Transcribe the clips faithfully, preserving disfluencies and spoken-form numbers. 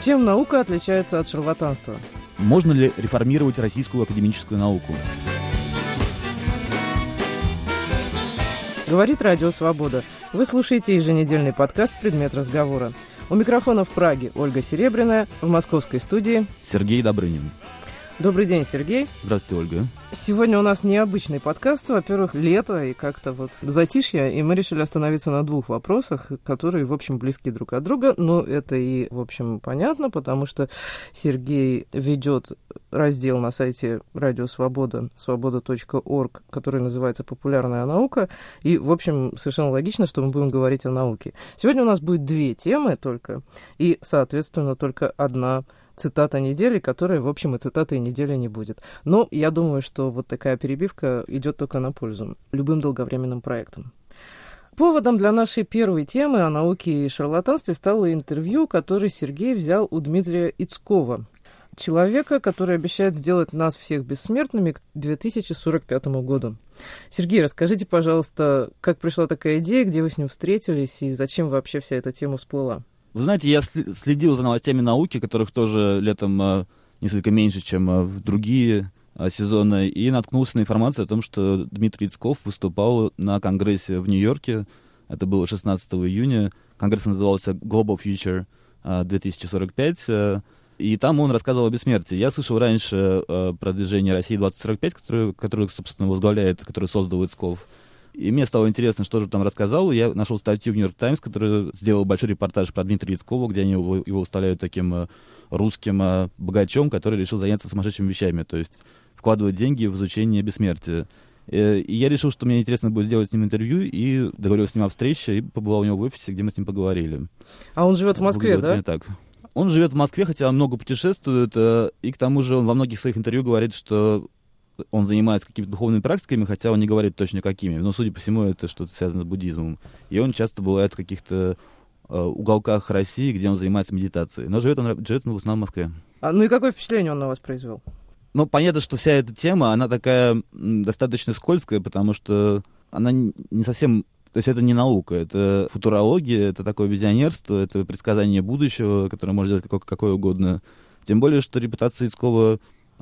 Чем наука отличается от шарлатанства? Можно ли реформировать российскую академическую науку? Говорит Радио Свобода. Вы слушаете еженедельный подкаст «Предмет разговора». У микрофона в Праге Ольга Серебряная, в московской студии Сергей Добрынин. Добрый день, Сергей. Здравствуйте, Ольга. Сегодня у нас необычный подкаст. Во-первых, лето и как-то вот затишье, и мы решили остановиться на двух вопросах, которые, в общем, близки друг от друга. Но это и, в общем, понятно, потому что Сергей ведет раздел на сайте Радио Свобода, свобода точка орг, который называется «Популярная наука». И, в общем, совершенно логично, что мы будем говорить о науке. Сегодня у нас будет две темы только, и, соответственно, только одна цитата недели, которая, в общем, и цитатой недели не будет. Но я думаю, что вот такая перебивка идет только на пользу любым долговременным проектам. Поводом для нашей первой темы о науке и шарлатанстве стало интервью, которое Сергей взял у Дмитрия Ицкова, человека, который обещает сделать нас всех бессмертными к две тысячи сорок пятому году. Сергей, расскажите, пожалуйста, как пришла такая идея, где вы с ним встретились и зачем вообще вся эта тема всплыла? Вы знаете, я следил за новостями науки, которых тоже летом а, несколько меньше, чем а, в другие а, сезоны, и наткнулся на информацию о том, что Дмитрий Ицков выступал на конгрессе в Нью-Йорке. Это было шестнадцатого июня. Конгресс назывался Global Future а, две тысячи сорок пять. А, и там он рассказывал о бессмертии. Я слышал раньше а, про движение России двадцать сорок пять, которое, которое, собственно, возглавляет, которое создал Ицков. И мне стало интересно, что же там рассказал. Я нашел статью в «Нью-Йорк Таймс», которая сделала большой репортаж про Дмитрия Ицкова, где они его, его выставляют таким uh, русским uh, богачом, который решил заняться сумасшедшими вещами, то есть вкладывать деньги в изучение бессмертия. И, и я решил, что мне интересно будет сделать с ним интервью, и договорился с ним о встрече, и побывал у него в офисе, где мы с ним поговорили. А он живет в Москве, да? Так. Он живет в Москве, хотя он много путешествует, uh, и к тому же он во многих своих интервью говорит, что он занимается какими-то духовными практиками, хотя он не говорит точно какими. Но, судя по всему, это что-то связано с буддизмом. И он часто бывает в каких-то э, уголках России, где он занимается медитацией. Но живет он, живет он в основном в Москве. А, ну и какое впечатление он на вас произвел? Ну, понятно, что вся эта тема, она такая м, достаточно скользкая, потому что она не совсем... То есть это не наука, это футурология, это такое визионерство, это предсказание будущего, которое может делать какое, какое угодно. Тем более, что репутация Ицкова,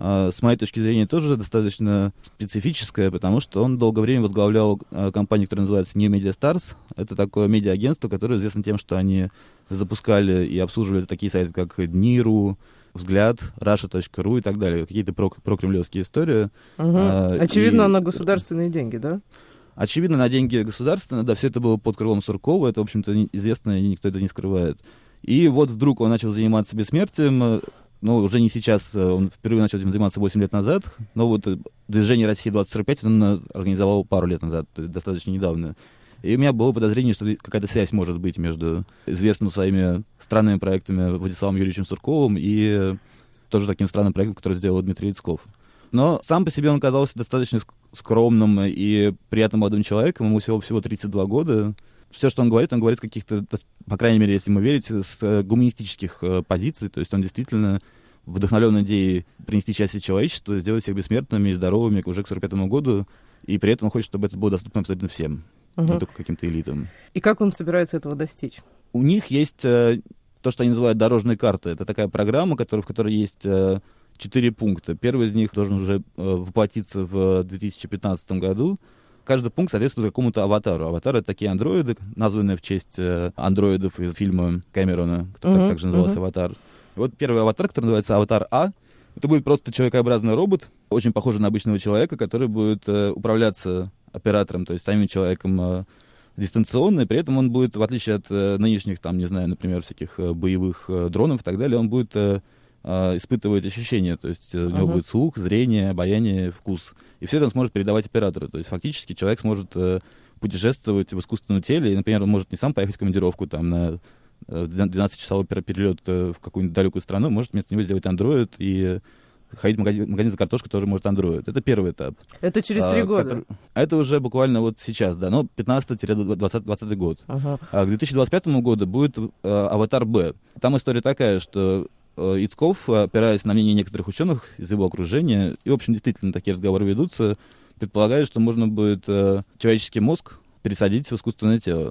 с моей точки зрения, тоже достаточно специфическая, потому что он долгое время возглавлял компанию, которая называется New Media Stars. Это такое медиа-агентство, которое известно тем, что они запускали и обслуживали такие сайты, как ДНИ.ру, Взгляд, Раша точка ру и так далее. Какие-то про- прокремлевские истории. Угу. А, Очевидно, и... на государственные деньги, да? Очевидно, на деньги государственные, да, все это было под крылом Суркова, это, в общем-то, известно, и никто это не скрывает. И вот вдруг он начал заниматься бессмертием. Ну, уже не сейчас, он впервые начал этим заниматься восемь лет назад, но вот движение России двадцать сорок пять он организовал пару лет назад, то есть достаточно недавно. И у меня было подозрение, что какая-то связь может быть между известным своими странными проектами Владиславом Юрьевичем Сурковым и тоже таким странным проектом, который сделал Дмитрий Ицков. Но сам по себе он казался достаточно скромным и приятным молодым человеком, ему всего, всего тридцать два года. Все, что он говорит, он говорит с каких-то, по крайней мере, если ему верить, с гуманистических э, позиций. То есть он действительно вдохновлен идеей принести счастье человечеству, сделать всех бессмертными и здоровыми уже к сорок пятому году. И при этом он хочет, чтобы это было доступно абсолютно всем, угу. не только каким-то элитам. И как он собирается этого достичь? У них есть э, то, что они называют дорожной картой. Это такая программа, которая, в которой есть э, четыре пункта. Первый из них должен уже э, воплотиться в две тысячи пятнадцатом году. Каждый пункт соответствует какому-то аватару. Аватары — это такие андроиды, названные в честь э, андроидов из фильма Кэмерона, который uh-huh, также назывался uh-huh. «Аватар». И вот первый аватар, который называется «Аватар А», это будет просто человекообразный робот, очень похожий на обычного человека, который будет э, управляться оператором, то есть самим человеком э, дистанционно, и при этом он будет, в отличие от э, нынешних, там, не знаю, например, всяких э, боевых э, дронов и так далее, он будет э, э, испытывать ощущения, то есть э, у него uh-huh. будет слух, зрение, обаяние, вкус. И все это он сможет передавать оператору. То есть фактически человек сможет э, путешествовать в искусственном теле. И, например, он может не сам поехать в командировку там, на э, двенадцатичасовой перелет э, в какую-нибудь далекую страну, может вместо него сделать андроид и ходить в магазин, магазин за картошкой тоже может андроид. Это первый этап. Это через три а, года? Который, а это уже буквально вот сейчас, да, но пятнадцатый-двадцатый год. Ага. А к две тысячи двадцать пятому году будет э, «Аватар Б». Там история такая, что Ицков, опираясь на мнение некоторых ученых из его окружения, и, в общем, действительно такие разговоры ведутся, предполагает, что можно будет э, человеческий мозг пересадить в искусственное тело.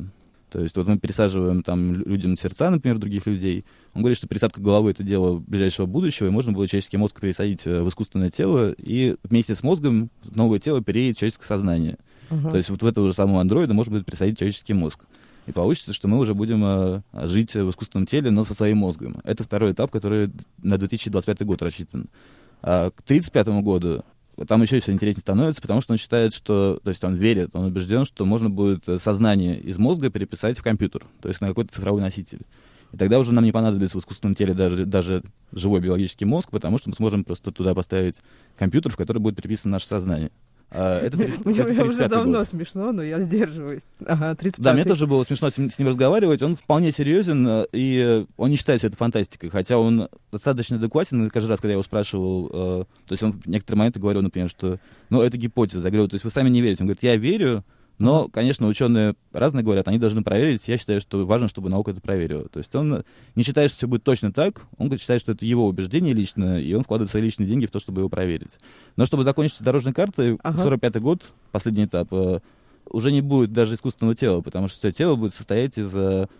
То есть вот мы пересаживаем там людям сердца, например, других людей. Он говорит, что пересадка головы — это дело ближайшего будущего, и можно было человеческий мозг пересадить в искусственное тело, и вместе с мозгом в новое тело переедет человеческое сознание. Uh-huh. То есть вот в этого же самого андроида можно будет пересадить человеческий мозг. И получится, что мы уже будем э, жить в искусственном теле, но со своим мозгом. Это второй этап, который на две тысячи двадцать пятый год рассчитан. А к две тысячи тридцать пятому году там еще все интереснее становится, потому что он считает, что, то есть он верит, он убежден, что можно будет сознание из мозга переписать в компьютер, то есть на какой-то цифровой носитель. И тогда уже нам не понадобится в искусственном теле даже, даже живой биологический мозг, потому что мы сможем просто туда поставить компьютер, в который будет переписано наше сознание. А, это тридцать, мне это уже давно год. Смешно, но я сдерживаюсь. Ага, тридцать пятый. Да, мне тоже было смешно с ним, с ним разговаривать. Он вполне серьезен, и он не считает все это фантастикой, хотя он достаточно адекватен. И каждый раз, когда я его спрашивал, э, то есть он в некоторые моменты говорил, например, что ну, это гипотеза. Я говорю, то есть вы сами не верите. Он говорит, я верю, но, конечно, ученые разные говорят, они должны проверить. Я считаю, что важно, чтобы наука это проверила. То есть он не считает, что все будет точно так. Он считает, что это его убеждение личное, и он вкладывает свои личные деньги в то, чтобы его проверить. Но чтобы закончить дорожной картой, ага. сорок пятый год, последний этап, уже не будет даже искусственного тела, потому что все тело будет состоять из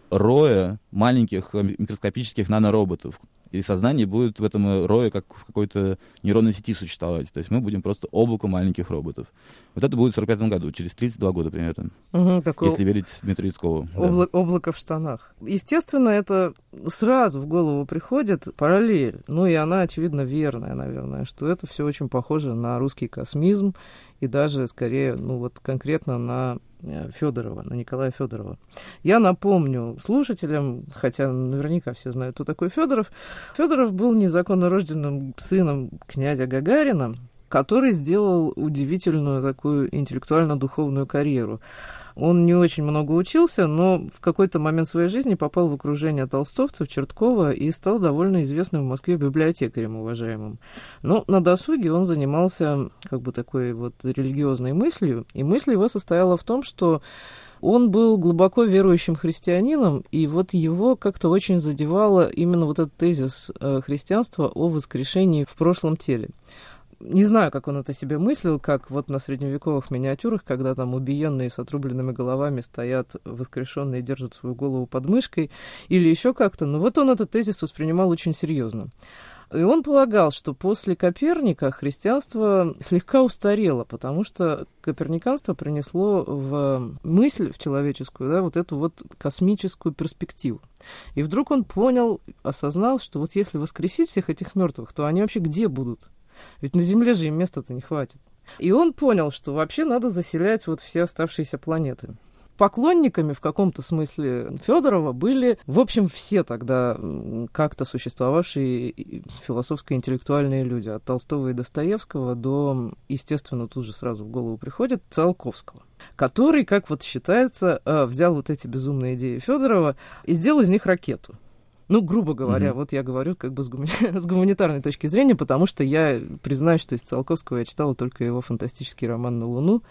роя маленьких микроскопических нанороботов. И сознание будет в этом рое как в какой-то нейронной сети существовать. То есть мы будем просто облаком маленьких роботов. Вот это будет в сорок пятом году, через тридцать два года примерно. Угу, такое если верить Дмитрию Яцкову. Обла- да. Облако в штанах. Естественно, это сразу в голову приходит параллель. Ну и она, очевидно, верная, наверное, что это все очень похоже на русский космизм и даже, скорее, ну вот конкретно на Федорова, на Николая Федорова. Я напомню слушателям, хотя наверняка все знают, кто такой Федоров. Федоров был незаконно рожденным сыном князя Гагарина, который сделал удивительную такую интеллектуально-духовную карьеру. Он не очень много учился, но в какой-то момент своей жизни попал в окружение толстовцев, Черткова и стал довольно известным в Москве библиотекарем уважаемым. Но на досуге он занимался как бы такой вот религиозной мыслью, и мысль его состояла в том, что он был глубоко верующим христианином, и вот его как-то очень задевало именно вот этот тезис христианства о воскрешении в прошлом теле. Не знаю, как он это себе мыслил, как вот на средневековых миниатюрах, когда там убиенные с отрубленными головами стоят воскрешенные и держат свою голову под мышкой, или еще как-то. Но вот он этот тезис воспринимал очень серьезно. И он полагал, что после Коперника христианство слегка устарело, потому что коперниканство принесло в мысль, в человеческую, да, вот эту вот космическую перспективу. И вдруг он понял, осознал, что вот если воскресить всех этих мертвых, то они вообще где будут? Ведь на Земле же им места-то не хватит. И он понял, что вообще надо заселять вот все оставшиеся планеты. Поклонниками в каком-то смысле Федорова были, в общем, все тогда как-то существовавшие философско-интеллектуальные люди. От Толстого и Достоевского до, естественно, тут же сразу в голову приходит, Циолковского, который, как вот считается, взял вот эти безумные идеи Федорова и сделал из них ракету. Ну, грубо говоря, mm-hmm. вот я говорю как бы с, гумани... с гуманитарной точки зрения, потому что я признаюсь, что из Циолковского я читала только его фантастический роман «На Луну»,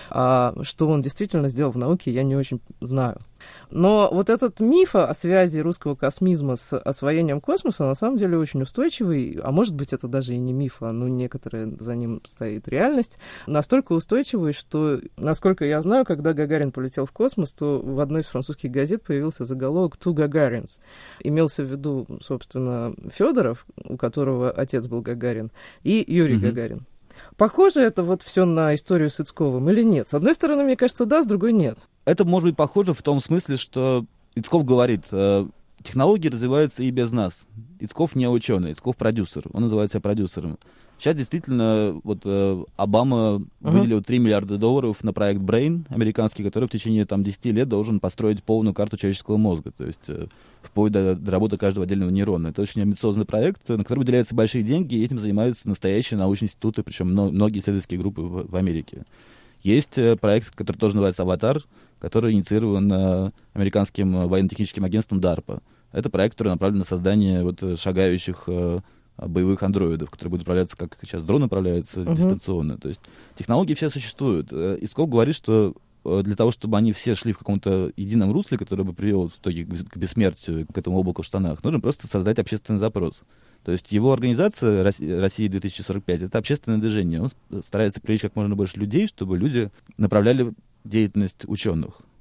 а что он действительно сделал в науке, я не очень знаю. Но вот этот миф о связи русского космизма с освоением космоса на самом деле очень устойчивый, а может быть, это даже и не миф, а ну, некоторая за ним стоит реальность, настолько устойчивый, что, насколько я знаю, когда Гагарин полетел в космос, то в одной из французских газет появился заголовок «Two Gagarins». Имелся в виду, собственно, Федоров, у которого отец был Гагарин, и Юрий mm-hmm. Гагарин. Похоже это вот все на историю с Яцковым или нет? С одной стороны, мне кажется, да, с другой нет. Это может быть похоже в том смысле, что Яцков говорит, э, технологии развиваются и без нас. Яцков не ученый, Яцков продюсер, он называет себя продюсером. Сейчас действительно вот э, Обама uh-huh. выделил три миллиарда долларов на проект Brain американский, который в течение там, десяти лет должен построить полную карту человеческого мозга, то есть э, вплоть до, до работы каждого отдельного нейрона. Это очень амбициозный проект, на который выделяются большие деньги, и этим занимаются настоящие научные институты, причем многие исследовательские группы в, в Америке. Есть э, проект, который тоже называется «Аватар», который инициирован э, американским военно-техническим агентством дарпа. Это проект, который направлен на создание вот, шагающих э, боевых андроидов, которые будут управляться, как сейчас дрон управляется, uh-huh. дистанционно. То есть технологии все существуют. Яцков говорит, что для того, чтобы они все шли в каком-то едином русле, которое бы привело в итоге к бессмертию, к этому облаку в штанах, нужно просто создать общественный запрос. То есть его организация «Россия две тысячи сорок пять» — это общественное движение. Он старается привлечь как можно больше людей, чтобы люди направляли деятельность ученых.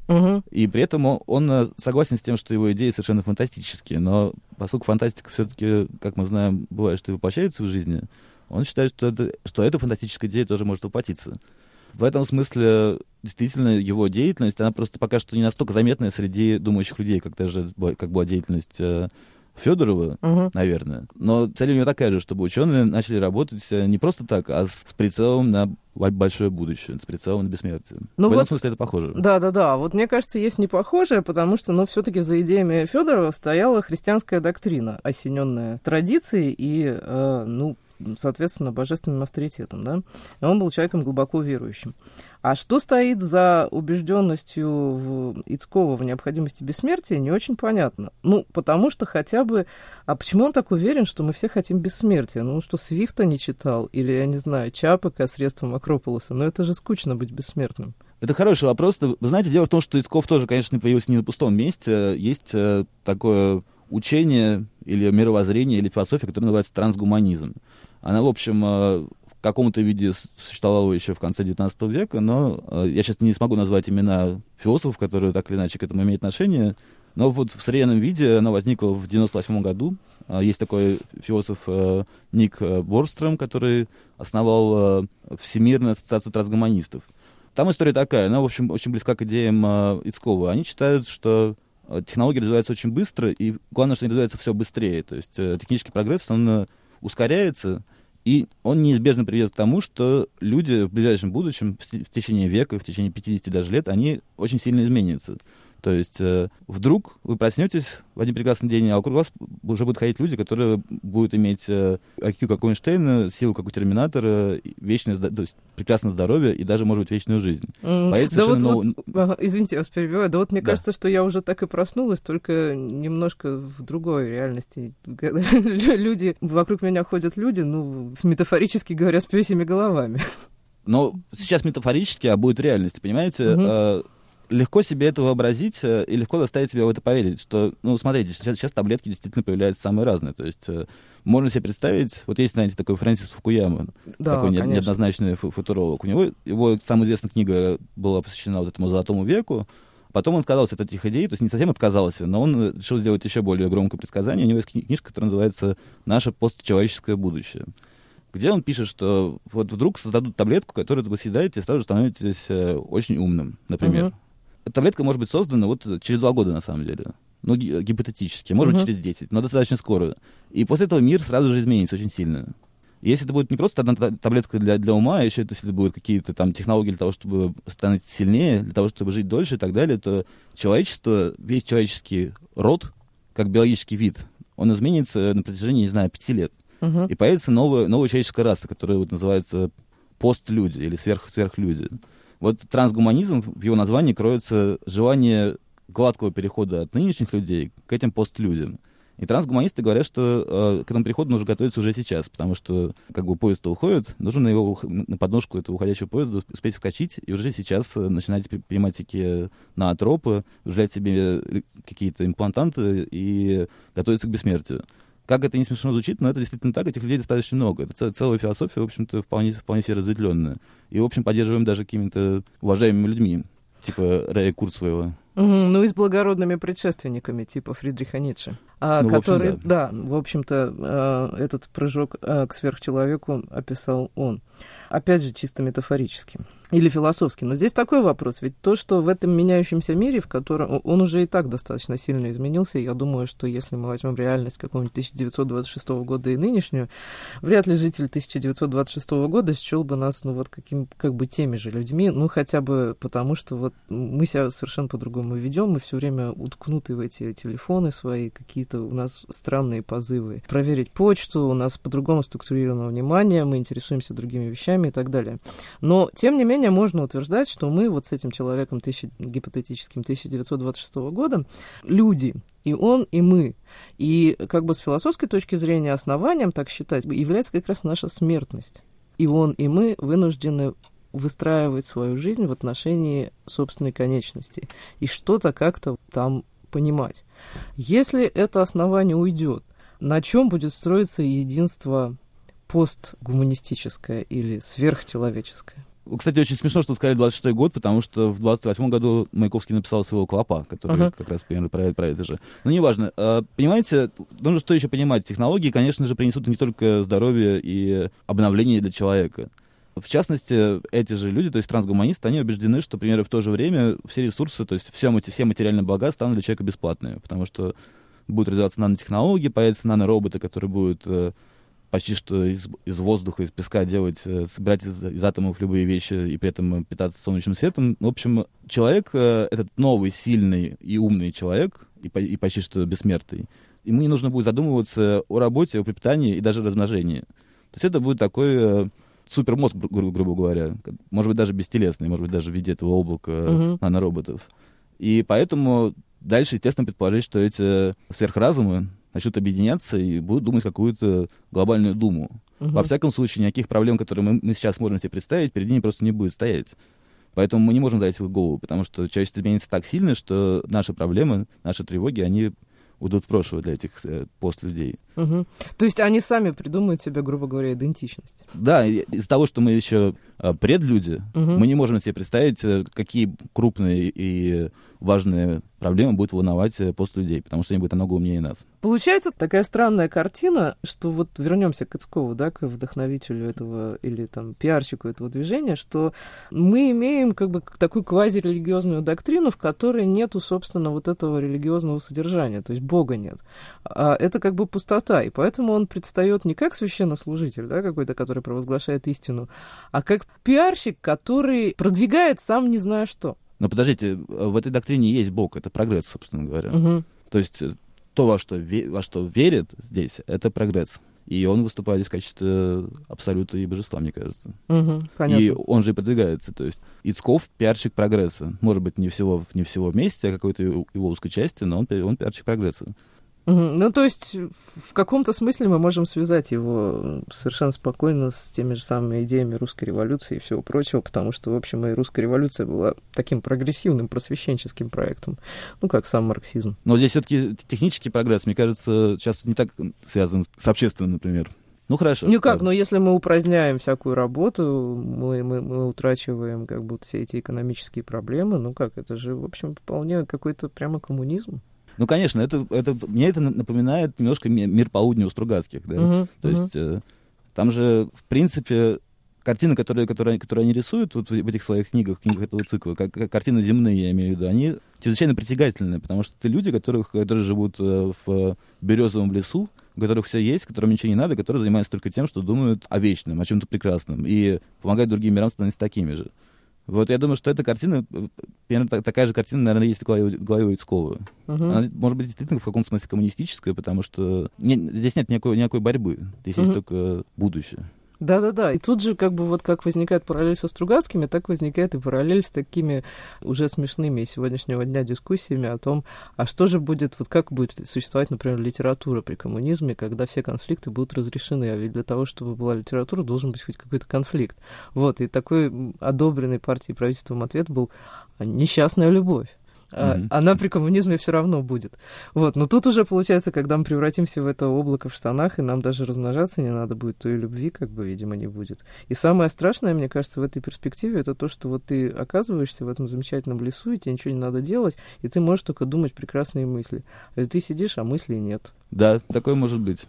Угу. И при этом он, он согласен с тем, что его идеи совершенно фантастические, но поскольку фантастика все-таки, как мы знаем, бывает, что и воплощается в жизни, он считает, что, это, что эта фантастическая идея тоже может воплотиться. В этом смысле, действительно, его деятельность, она просто пока что не настолько заметная среди думающих людей, как даже как была деятельность Федорова, угу. наверное. Но цель у него такая же, чтобы ученые начали работать не просто так, а с прицелом на большое будущее, с прицелом на бессмертие. Ну в вот, этом смысле это похоже. Да-да-да. Вот мне кажется, есть не похожее, потому что, ну, все-таки за идеями Федорова стояла христианская доктрина, осененная традицией и, э, ну, соответственно, божественным авторитетом, да? И он был человеком глубоко верующим. А что стоит за убежденностью в Ицкова в необходимости бессмертия, не очень понятно. Ну, потому что хотя бы... А почему он так уверен, что мы все хотим бессмертия? Ну, что Свифта не читал? Или, я не знаю, Чапака средством Акрополоса? Ну, это же скучно быть бессмертным. Это хороший вопрос. Вы знаете, дело в том, что Ицков тоже, конечно, появился не на пустом месте. Есть такое учение или мировоззрение, или философия, которое называется трансгуманизм. Она, в общем, в каком-то виде существовала еще в конце девятнадцатого века, но я сейчас не смогу назвать имена философов, которые так или иначе к этому имеют отношение, но вот в современном виде она возникла в девяносто восьмом году. Есть такой философ Ник Борстром, который основал Всемирную ассоциацию трансгуманистов. Там история такая, она, в общем, очень близка к идеям Ицкова. Они считают, что технологии развиваются очень быстро, и главное, что они развиваются все быстрее. То есть технический прогресс, он ускоряется, и он неизбежно приведет к тому, что люди в ближайшем будущем, в течение века, в течение пятидесяти даже лет, они очень сильно изменятся. То есть э, вдруг вы проснетесь в один прекрасный день, а вокруг вас уже будут ходить люди, которые будут иметь э, ай кью как у Эйнштейна, силу как у Терминатора, вечное, то есть прекрасное здоровье и даже, может быть, вечную жизнь. Mm. Да вот, нов... вот, ага, извините, я вас перебиваю. Да вот мне да. кажется, что я уже так и проснулась, только немножко в другой реальности. Люди, вокруг меня ходят люди, ну, метафорически говоря, с пёсьими головами. Но сейчас метафорически, а будет реальность, понимаете? Mm-hmm. Легко себе это вообразить и легко заставить себя в это поверить, что, ну, смотрите, сейчас, сейчас таблетки действительно появляются самые разные, то есть э, можно себе представить, вот есть, знаете, такой Фрэнсис Фукуяма, да, такой конечно. неоднозначный футуролог, у него, его самая известная книга была посвящена вот этому золотому веку, потом он отказался от этих идей, то есть не совсем отказался, но он решил сделать еще более громкое предсказание, у него есть книжка, которая называется «Наше постчеловеческое будущее», где он пишет, что вот вдруг создадут таблетку, которую вы съедаете, и сразу же становитесь э, очень умным, например. Uh-huh. Таблетка может быть создана вот через два года, на самом деле. Ну, гипотетически. Может быть, uh-huh. через десять, но достаточно скоро. И после этого мир сразу же изменится очень сильно. Если это будет не просто одна таблетка для, для ума, а еще если это будут какие-то там технологии для того, чтобы стать сильнее, для того, чтобы жить дольше и так далее, то человечество, весь человеческий род, как биологический вид, он изменится на протяжении, не знаю, пяти лет. Uh-huh. И появится новая, новая человеческая раса, которая вот называется постлюди или сверх, сверхлюди. Вот трансгуманизм, в его названии кроется желание гладкого перехода от нынешних людей к этим постлюдям. И трансгуманисты говорят, что э, к этому переходу нужно готовиться уже сейчас, потому что как бы поезд уходит, нужно на его на подножку этого уходящего поезда успеть вскочить и уже сейчас начинать принимать такие наотропы, вживлять себе какие-то имплантанты и готовиться к бессмертию. Как это не смешно звучит, но это действительно так, этих людей достаточно много. Это целая философия, в общем-то, вполне, вполне себе разветвленная. И, в общем, поддерживаем даже какими-то уважаемыми людьми, типа Рэя Курцвейла. Угу, ну и с благородными предшественниками, типа Фридриха Ницше, а, ну, который, в общем, да. да, в общем-то, э, этот прыжок э, к сверхчеловеку описал он. Опять же, чисто метафорически или философски. Но здесь такой вопрос. Ведь то, что в этом меняющемся мире, в котором он уже и так достаточно сильно изменился, я думаю, что если мы возьмем реальность какого-нибудь тысяча девятьсот двадцать шестого года и нынешнюю, вряд ли житель тысяча девятьсот двадцать шестого года счёл бы нас, ну, вот каким, как бы теми же людьми, ну, хотя бы потому, что вот мы себя совершенно по-другому ведем, мы все время уткнуты в эти телефоны свои, какие-то у нас странные позывы проверить почту, у нас по-другому структурировано внимание, мы интересуемся другими вещами и так далее. Но, тем не менее, можно утверждать, что мы вот с этим человеком тысяча, гипотетическим тысяча девятьсот двадцать шестого года люди, и он, и мы. И как бы с философской точки зрения основанием, так считать, является как раз наша смертность. И он, и мы вынуждены выстраивать свою жизнь в отношении собственной конечности и что-то как-то там понимать. Если это основание уйдет, на чем будет строиться единство постгуманистическое или сверхчеловеческое? Кстати, очень смешно, что вы сказали двадцать шестой год, потому что в двадцать восьмом году Маяковский написал своего «Клопа», который uh-huh. как раз примерно про, про это же. Но неважно. Понимаете, нужно что еще понимать? Технологии, конечно же, принесут не только здоровье и обновление для человека. В частности, эти же люди, то есть трансгуманисты, они убеждены, что, например, в то же время все ресурсы, то есть все, все материальные блага станут для человека бесплатными, потому что будут развиваться нанотехнологии, появятся нанороботы, которые будут э, почти что из, из воздуха, из песка делать, э, собирать из, из атомов любые вещи и при этом питаться солнечным светом. В общем, человек, э, этот новый, сильный и умный человек, и, по, и почти что бессмертный, ему не нужно будет задумываться о работе, о пропитании и даже размножении. То есть это будет такой... Э, супермозг, гру- гру- грубо говоря, может быть, даже бестелесный, может быть, даже в виде этого облака uh-huh. нанороботов. И поэтому дальше, естественно, предположить, что эти сверхразумы начнут объединяться и будут думать какую-то глобальную думу. Uh-huh. Во всяком случае, никаких проблем, которые мы, мы сейчас можем себе представить, перед ними просто не будет стоять. Поэтому мы не можем залезть в их голову, потому что человечество изменится так сильно, что наши проблемы, наши тревоги, они уйдут в прошлое для этих э, постлюдей. Угу. То есть они сами придумают себе, грубо говоря, идентичность. Да, из-за того, что мы еще э, предлюди, угу. мы не можем себе представить, э, какие крупные и важные проблемы будут волновать э, постлюдей, потому что они будут намного умнее нас. Получается такая странная картина, что вот вернемся к Ицкову, да, к вдохновителю этого или там пиарщику этого движения, что мы имеем как бы такую квазирелигиозную доктрину, в которой нету, собственно, вот этого религиозного содержания, то есть Бога нет. А это как бы пустота, и поэтому он предстает не как священнослужитель, да, какой-то, который провозглашает истину, а как пиарщик, который продвигает сам не зная что. Но подождите, в этой доктрине есть Бог, это прогресс, собственно говоря. Угу. То есть то, во что, ве- во что верит здесь, это прогресс. И он выступает здесь в качестве абсолюта и божества, мне кажется. Угу, понятно. И он же и продвигается. То есть Ицков — пиарщик прогресса. Может быть, не всего, не всего вместе, а какой-то его узкой части, но он, он пиарщик прогресса. Угу. Ну, то есть, в каком-то смысле мы можем связать его совершенно спокойно с теми же самыми идеями русской революции и всего прочего, потому что, в общем, и русская революция была таким прогрессивным просвещенческим проектом, ну, как сам марксизм. Но здесь все-таки технический прогресс, мне кажется, сейчас не так связан с общественным, например. Ну, хорошо. Ну как, но если мы упраздняем всякую работу, мы, мы, мы утрачиваем как будто все эти экономические проблемы, ну как, это же, в общем, вполне какой-то прямо коммунизм. Ну, конечно, это, это, мне это напоминает немножко мир полудня у Стругацких, да, uh-huh, то uh-huh. есть э, там же, в принципе, картины, которые, которые, которые они рисуют вот в, в этих своих книгах, книгах этого цикла, как, как картины земные, я имею в виду, они чрезвычайно притягательные, потому что это люди, которых, которые живут э, в березовом лесу, у которых все есть, которым ничего не надо, которые занимаются только тем, что думают о вечном, о чем-то прекрасном, и помогают другим мирам становиться такими же. Вот я думаю, что эта картина, примерно такая же картина, наверное, есть в голове, в голове у Ицкова. Uh-huh. Она, может быть, действительно в каком-то смысле коммунистическая, потому что не, здесь нет никакой, никакой борьбы, здесь uh-huh. есть только будущее. Да-да-да, и тут же как бы вот как возникает параллель со Стругацкими, так возникает и параллель с такими уже смешными из сегодняшнего дня дискуссиями о том, а что же будет, вот как будет существовать, например, литература при коммунизме, когда все конфликты будут разрешены, а ведь для того, чтобы была литература, должен быть хоть какой-то конфликт. Вот, и такой одобренный партией и правительством ответ был «несчастная любовь». Mm-hmm. Она при коммунизме все равно будет. Вот. Но тут уже получается, когда мы превратимся в это облако в штанах, и нам даже размножаться не надо будет, то и любви, как бы, видимо, не будет. И самое страшное, мне кажется, в этой перспективе, это то, что вот ты оказываешься в этом замечательном лесу, и тебе ничего не надо делать, и ты можешь только думать прекрасные мысли. А ты сидишь, а мыслей нет. Да, такое может быть.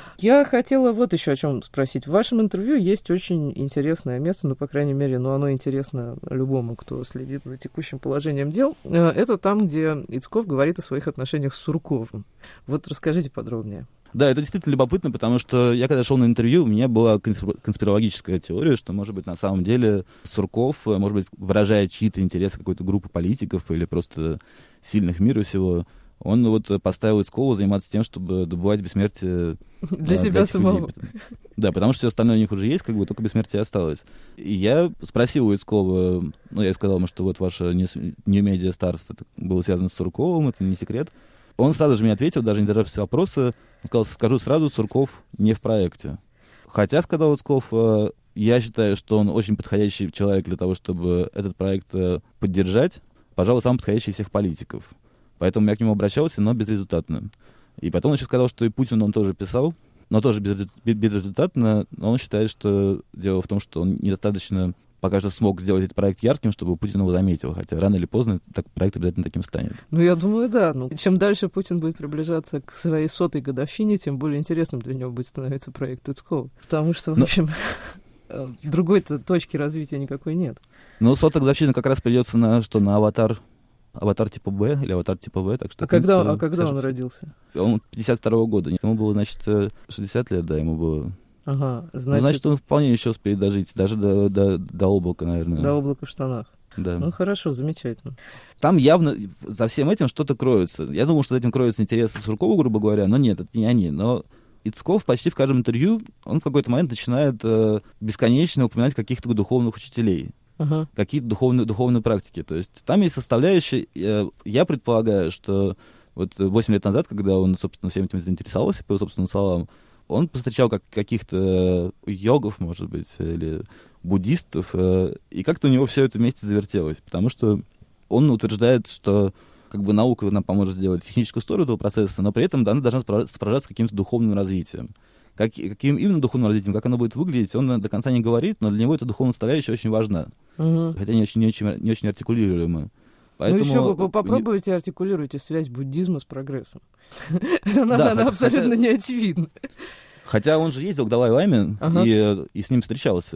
Я хотела вот еще о чем спросить. В вашем интервью есть очень интересное место, ну, по крайней мере, ну, оно интересно любому, кто следит за текущим положением дел. Это там, где Ицков говорит о своих отношениях с Сурковым. Вот расскажите подробнее. Да, это действительно любопытно, потому что я, когда шел на интервью, у меня была конспирологическая теория, что, может быть, на самом деле Сурков, может быть, выражая чьи-то интересы какой-то группы политиков или просто сильных мира всего, он вот поставил Ицкова заниматься тем, чтобы добывать бессмертие для, для себя самого. Людей. Да, потому что все остальное у них уже есть, как бы только бессмертие осталось. И я спросил у Ицкова, ну, я сказал ему, что вот ваша New Media Stars было связано с Сурковым, это не секрет. Он сразу же мне ответил, даже не дождавшись вопроса, он сказал, скажу сразу, Сурков не в проекте. Хотя, сказал Ицков, я считаю, что он очень подходящий человек для того, чтобы этот проект поддержать, пожалуй, самый подходящий из всех политиков. Поэтому я к нему обращался, но безрезультатно. И потом он еще сказал, что и Путину он тоже писал, но тоже безрезультатно. Но он считает, что дело в том, что он недостаточно пока что смог сделать этот проект ярким, чтобы Путин его заметил. Хотя рано или поздно так, проект обязательно таким станет. Ну, я думаю, да. Ну, чем дальше Путин будет приближаться к своей сотой годовщине, тем более интересным для него будет становиться проект Ицкова. Потому что, в Но... общем, другой-то точки развития никакой нет. Ну, сотая годовщина как раз придется на что, на аватар... Аватар типа Б или аватар типа В, так что... А когда, принципе, а когда он родился? Он пятьдесят второго года, ему было, значит, шестьдесят лет, да, ему было... Ага, значит... Ну, значит, он вполне еще успеет дожить, даже до, до, до облака, наверное. До облака в штанах. Да. Ну, хорошо, замечательно. Там явно за всем этим что-то кроется. Я думал, что за этим кроются интересы Суркова, грубо говоря, но нет, это не они. Но Ицков почти в каждом интервью, он в какой-то момент начинает э, бесконечно упоминать каких-то духовных учителей. Uh-huh. Какие-то духовные, духовные практики. То есть там есть составляющие, я, я предполагаю, что вот восемь лет назад, когда он, собственно, всем этим заинтересовался, по его собственным словам, он повстречал как, каких-то йогов, может быть, или буддистов, э, и как-то у него все это вместе завертелось, потому что он утверждает, что как бы наука нам поможет сделать техническую сторону этого процесса, но при этом она должна сопровождаться каким-то духовным развитием. Как, каким именно духовным развитием, как оно будет выглядеть, он до конца не говорит, но для него эта духовная составляющая очень важна. Угу. Хотя не очень, не очень, не очень артикулируема. Поэтому... Ну еще вы попробуйте артикулируйте связь буддизма с прогрессом. Она абсолютно не очевидна. Хотя он же ездил к Далай-Ламе и с ним встречался.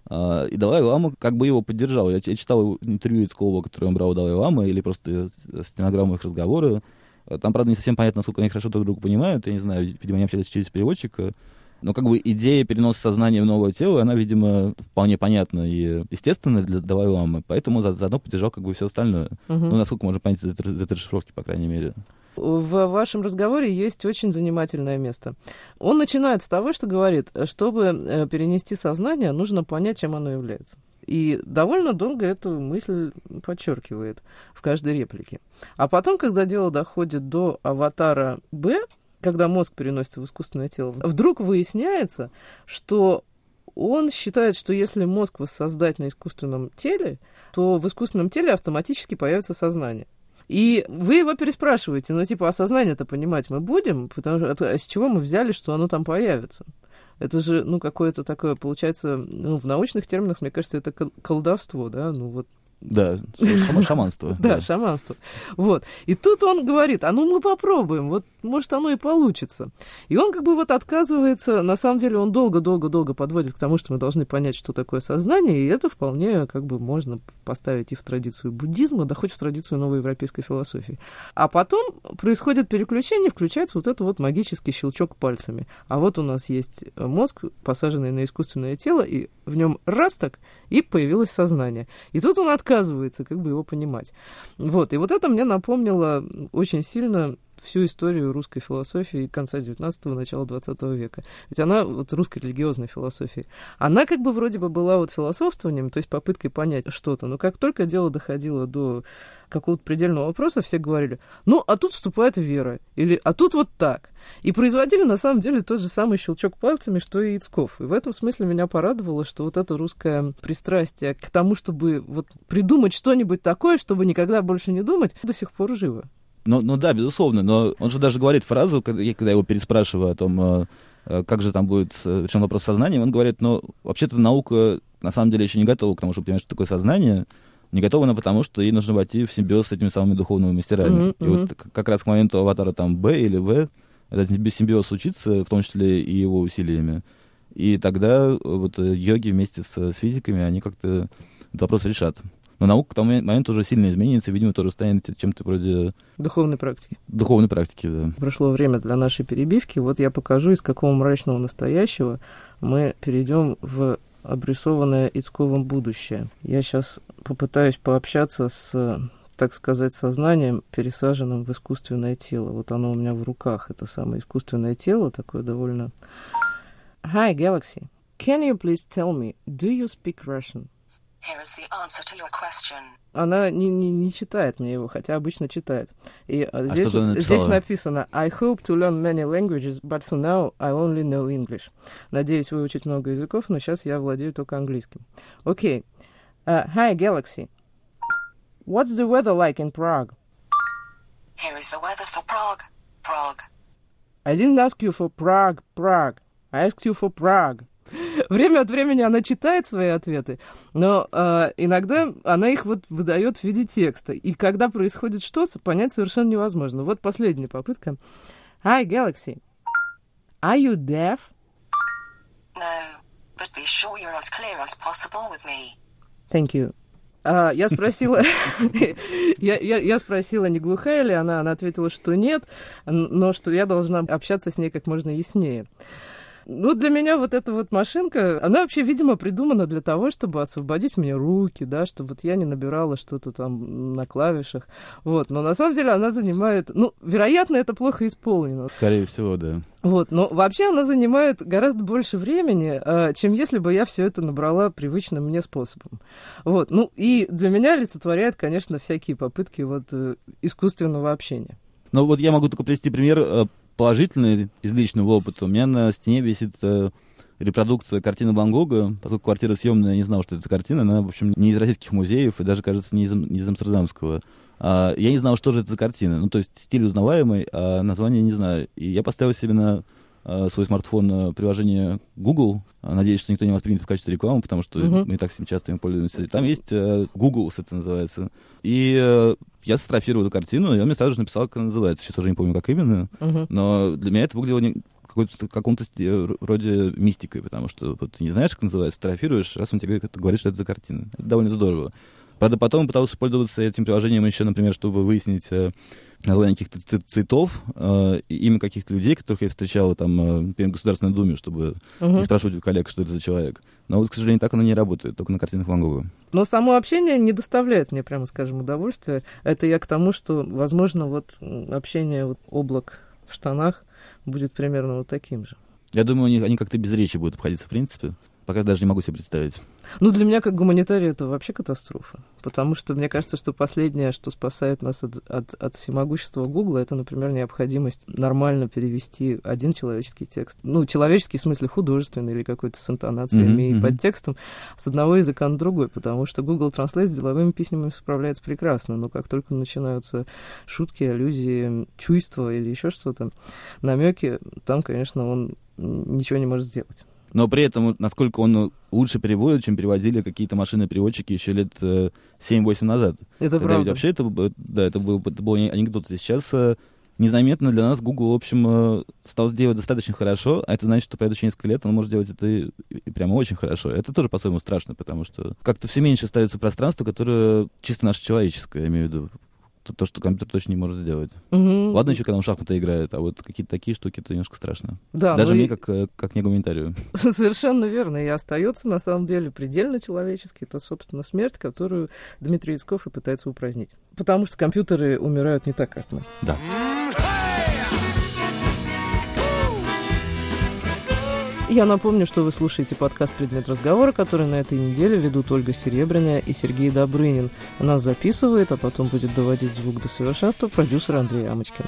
И Далай-Лама как бы его поддержал. Я читал интервью Ицкова, которое он брал у Далай-Ламы, или просто стенограмму их разговора. Там, правда, не совсем понятно, насколько они хорошо друг друга понимают. Я не знаю, видимо, они общались через переводчика. Но как бы идея переноса сознания в новое тело, она, видимо, вполне понятна и естественна для Далай-Ламы. Поэтому заодно поддержал как бы все остальное. Угу. Ну, насколько можно понять из этой расшифровки, по крайней мере. В вашем разговоре есть очень занимательное место. Он начинает с того, что говорит, чтобы перенести сознание, нужно понять, чем оно является. И довольно долго эту мысль подчеркивает в каждой реплике. А потом, когда дело доходит до аватара Б, когда мозг переносится в искусственное тело, вдруг выясняется, что он считает, что если мозг воссоздать на искусственном теле, то в искусственном теле автоматически появится сознание. И вы его переспрашиваете, ну типа, а сознание-то понимать мы будем? Потому что а с чего мы взяли, что оно там появится? Это же, ну, какое-то такое, получается, ну, в научных терминах, мне кажется, это колдовство, да, ну, вот. Да, шаманство. Да, шаманство. Вот. И тут он говорит, а ну мы попробуем, вот может оно и получится. И он как бы вот отказывается, на самом деле он долго-долго-долго подводит к тому, что мы должны понять, что такое сознание, и это вполне как бы можно поставить и в традицию буддизма, да хоть в традицию новой европейской философии. А потом происходит переключение, включается вот это вот магический щелчок пальцами. А вот у нас есть мозг, посаженный на искусственное тело, и в нем раз так, и появилось сознание. И тут он отказывается как бы его понимать. Вот. И вот это мне напомнило очень сильно всю историю русской философии конца девятнадцатого, начала двадцатого века. Ведь она, вот русской религиозной философии, она как бы вроде бы была вот философствованием, то есть попыткой понять что-то, но как только дело доходило до какого-то предельного вопроса, все говорили, ну, а тут вступает вера, или а тут вот так. И производили, на самом деле, тот же самый щелчок пальцами, что и Ицков. И в этом смысле меня порадовало, что вот это русское пристрастие к тому, чтобы вот придумать что-нибудь такое, чтобы никогда больше не думать, до сих пор живо. Ну, ну да, безусловно, но он же даже говорит фразу, когда я, когда я его переспрашиваю о том, как же там будет решен вопрос сознания, он говорит, ну, вообще-то наука на самом деле еще не готова к тому, чтобы понимать, что такое сознание, не готова она потому, что ей нужно войти в симбиоз с этими самыми духовными мастерами. Mm-hmm, и mm-hmm. вот как раз к моменту аватара там Б или В, этот симбиоз случится, в том числе и его усилиями. И тогда вот йоги вместе с, с физиками, они как-то этот вопрос решат. Но наука к тому моменту уже сильно изменится, видимо, тоже станет чем-то вроде... Духовной практики. Духовной практики, да. Прошло время для нашей перебивки. Вот я покажу, из какого мрачного настоящего мы перейдем в обрисованное Ицковым будущее. Я сейчас попытаюсь пообщаться с, так сказать, сознанием, пересаженным в искусственное тело. Вот оно у меня в руках, это самое искусственное тело, такое довольно... Hi, Galaxy. Can you please tell me, do you speak Russian? Here is the answer to your question. Она не, не, не читает мне его, хотя обычно читает. И а здесь, здесь написано I hope to learn many languages, but for now I only know English. Надеюсь выучить много языков, но сейчас я владею только английским. Окей. Okay. Uh, hi, Galaxy. What's the weather like in Prague? Here is the weather for Prague. Prague. I didn't ask you for Prague, Prague. I asked you for Prague. время от времени она читает свои ответы, но э, иногда она их вот выдает в виде текста. И когда происходит что-то, понять совершенно невозможно. Вот последняя попытка. Hi, Galaxy. Are you deaf? No, but be sure you're as clear as possible with me. Thank you. А, я спросила, я, я, я спросила, не глухая ли она, она ответила, что нет, но что я должна общаться с ней как можно яснее. Ну, для меня вот эта вот машинка, она вообще, видимо, придумана для того, чтобы освободить мне руки, да, чтобы вот я не набирала что-то там на клавишах, вот. Но на самом деле она занимает, ну, вероятно, это плохо исполнено. Скорее всего, да. Вот, но вообще она занимает гораздо больше времени, чем если бы я все это набрала привычным мне способом. Вот, ну, и для меня олицетворяет, конечно, всякие попытки вот искусственного общения. Ну, вот я могу только привести пример положительный из личного опыта. У меня на стене висит э, репродукция картины Ван Гога. Поскольку квартира съемная, я не знал, что это за картина. Она, в общем, не из российских музеев и даже, кажется, не из, не из амстердамского. А, я не знал, что же это за картина. Ну, то есть стиль узнаваемый, а название не знаю. И я поставил себе на э, свой смартфон приложение Google. Надеюсь, что никто не воспримет в качестве рекламы, потому что uh-huh. мы и так всем часто им пользуемся. И там есть э, Google, это называется. И э, я сфотографировал эту картину, и он мне сразу же написал, как она называется. Сейчас уже не помню, как именно. Uh-huh. Но для меня это выглядело не, в каком-то роде мистикой, потому что вот, не знаешь, как называется, фотографируешь, раз он тебе говорит, что это за картина. Это довольно здорово. Правда, потом пытался пользоваться этим приложением еще, например, чтобы выяснить э, название каких-то цветов, э, имя каких-то людей, которых я встречал там, э, например, в Государственной Думе, чтобы uh-huh. не спрашивать у коллег, что это за человек. Но вот, к сожалению, так оно не работает, только на картинах Ван Гога. Но само общение не доставляет мне, прямо скажем, удовольствия. Это я к тому, что, возможно, вот общение вот, облак в штанах будет примерно вот таким же. Я думаю, они, они как-то без речи будут обходиться, в принципе. Пока даже не могу себе представить. Ну, для меня, как гуманитария, это вообще катастрофа. Потому что мне кажется, что последнее, что спасает нас от, от, от всемогущества Гугла, это, например, необходимость нормально перевести один человеческий текст. Ну, человеческий в смысле художественный или какой-то с интонациями mm-hmm, и mm-hmm. подтекстом с одного языка на другой. Потому что Google Translate с деловыми письмами справляется прекрасно. Но как только начинаются шутки, аллюзии, чувства или еще что-то, намеки, там, конечно, он ничего не может сделать. Но при этом, насколько он лучше переводит, чем переводили какие-то машины-переводчики еще лет э, семь-восемь назад. Это Тогда правда. Ведь вообще это, да, это, был, это был анекдот. И сейчас э, незаметно для нас Google, в общем, э, стал делать достаточно хорошо, а это значит, что следующие несколько лет он может делать это и, и прямо очень хорошо. Это тоже, по-своему, страшно, потому что как-то все меньше остается пространство, которое чисто наше человеческое, я имею в виду. То, что компьютер точно не может сделать. Угу. Ладно еще, когда он в шахматы играет, а вот какие-то такие штуки, это немножко страшно. Да, даже мне, и... как, как не гуманитарию. Совершенно верно. И остается, на самом деле, предельно человеческий. Это, собственно, смерть, которую Дмитрий Яцков и пытается упразднить. Потому что компьютеры умирают не так, как мы. Да. Я напомню, что вы слушаете подкаст «Предмет разговора», который на этой неделе ведут Ольга Серебряная и Сергей Добрынин. Нас записывает, а потом будет доводить звук до совершенства продюсер Андрей Амочкин.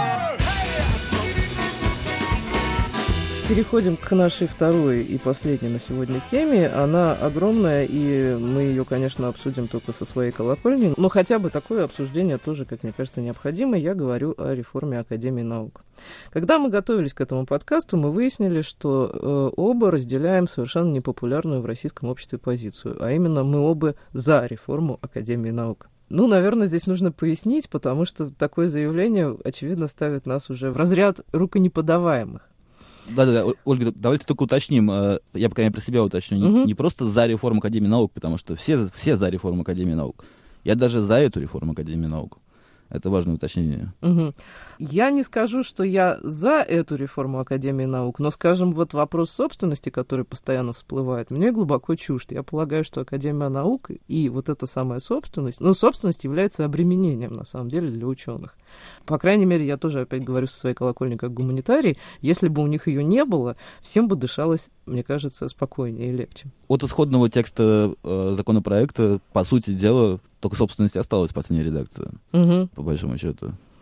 Переходим к нашей второй и последней на сегодня теме. Она огромная, и мы ее, конечно, обсудим только со своей колокольни. Но хотя бы такое обсуждение тоже, как мне кажется, необходимо. Я говорю о реформе Академии наук. Когда мы готовились к этому подкасту, мы выяснили, что э, оба разделяем совершенно непопулярную в российском обществе позицию. А именно, мы оба за реформу Академии наук. Ну, наверное, здесь нужно пояснить, потому что такое заявление, очевидно, ставит нас уже в разряд руконеподаваемых. Да-да-да, Ольга, давайте только уточним, я пока не про себя уточню, не, uh-huh. не просто за реформу Академии наук, потому что все, все за реформу Академии наук. Я даже за эту реформу Академии наук. Это важное уточнение. Угу. Я не скажу, что я за эту реформу Академии наук, но, скажем, вот вопрос собственности, который постоянно всплывает, мне глубоко чужд. Я полагаю, что Академия наук и вот эта самая собственность, ну, собственность является обременением, на самом деле, для ученых. По крайней мере, я тоже опять говорю со своей колокольни как гуманитарий, если бы у них ее не было, всем бы дышалось, мне кажется, спокойнее и легче. От исходного текста э, законопроекта, по сути дела, только собственности осталась последняя редакция, угу. по большому счету.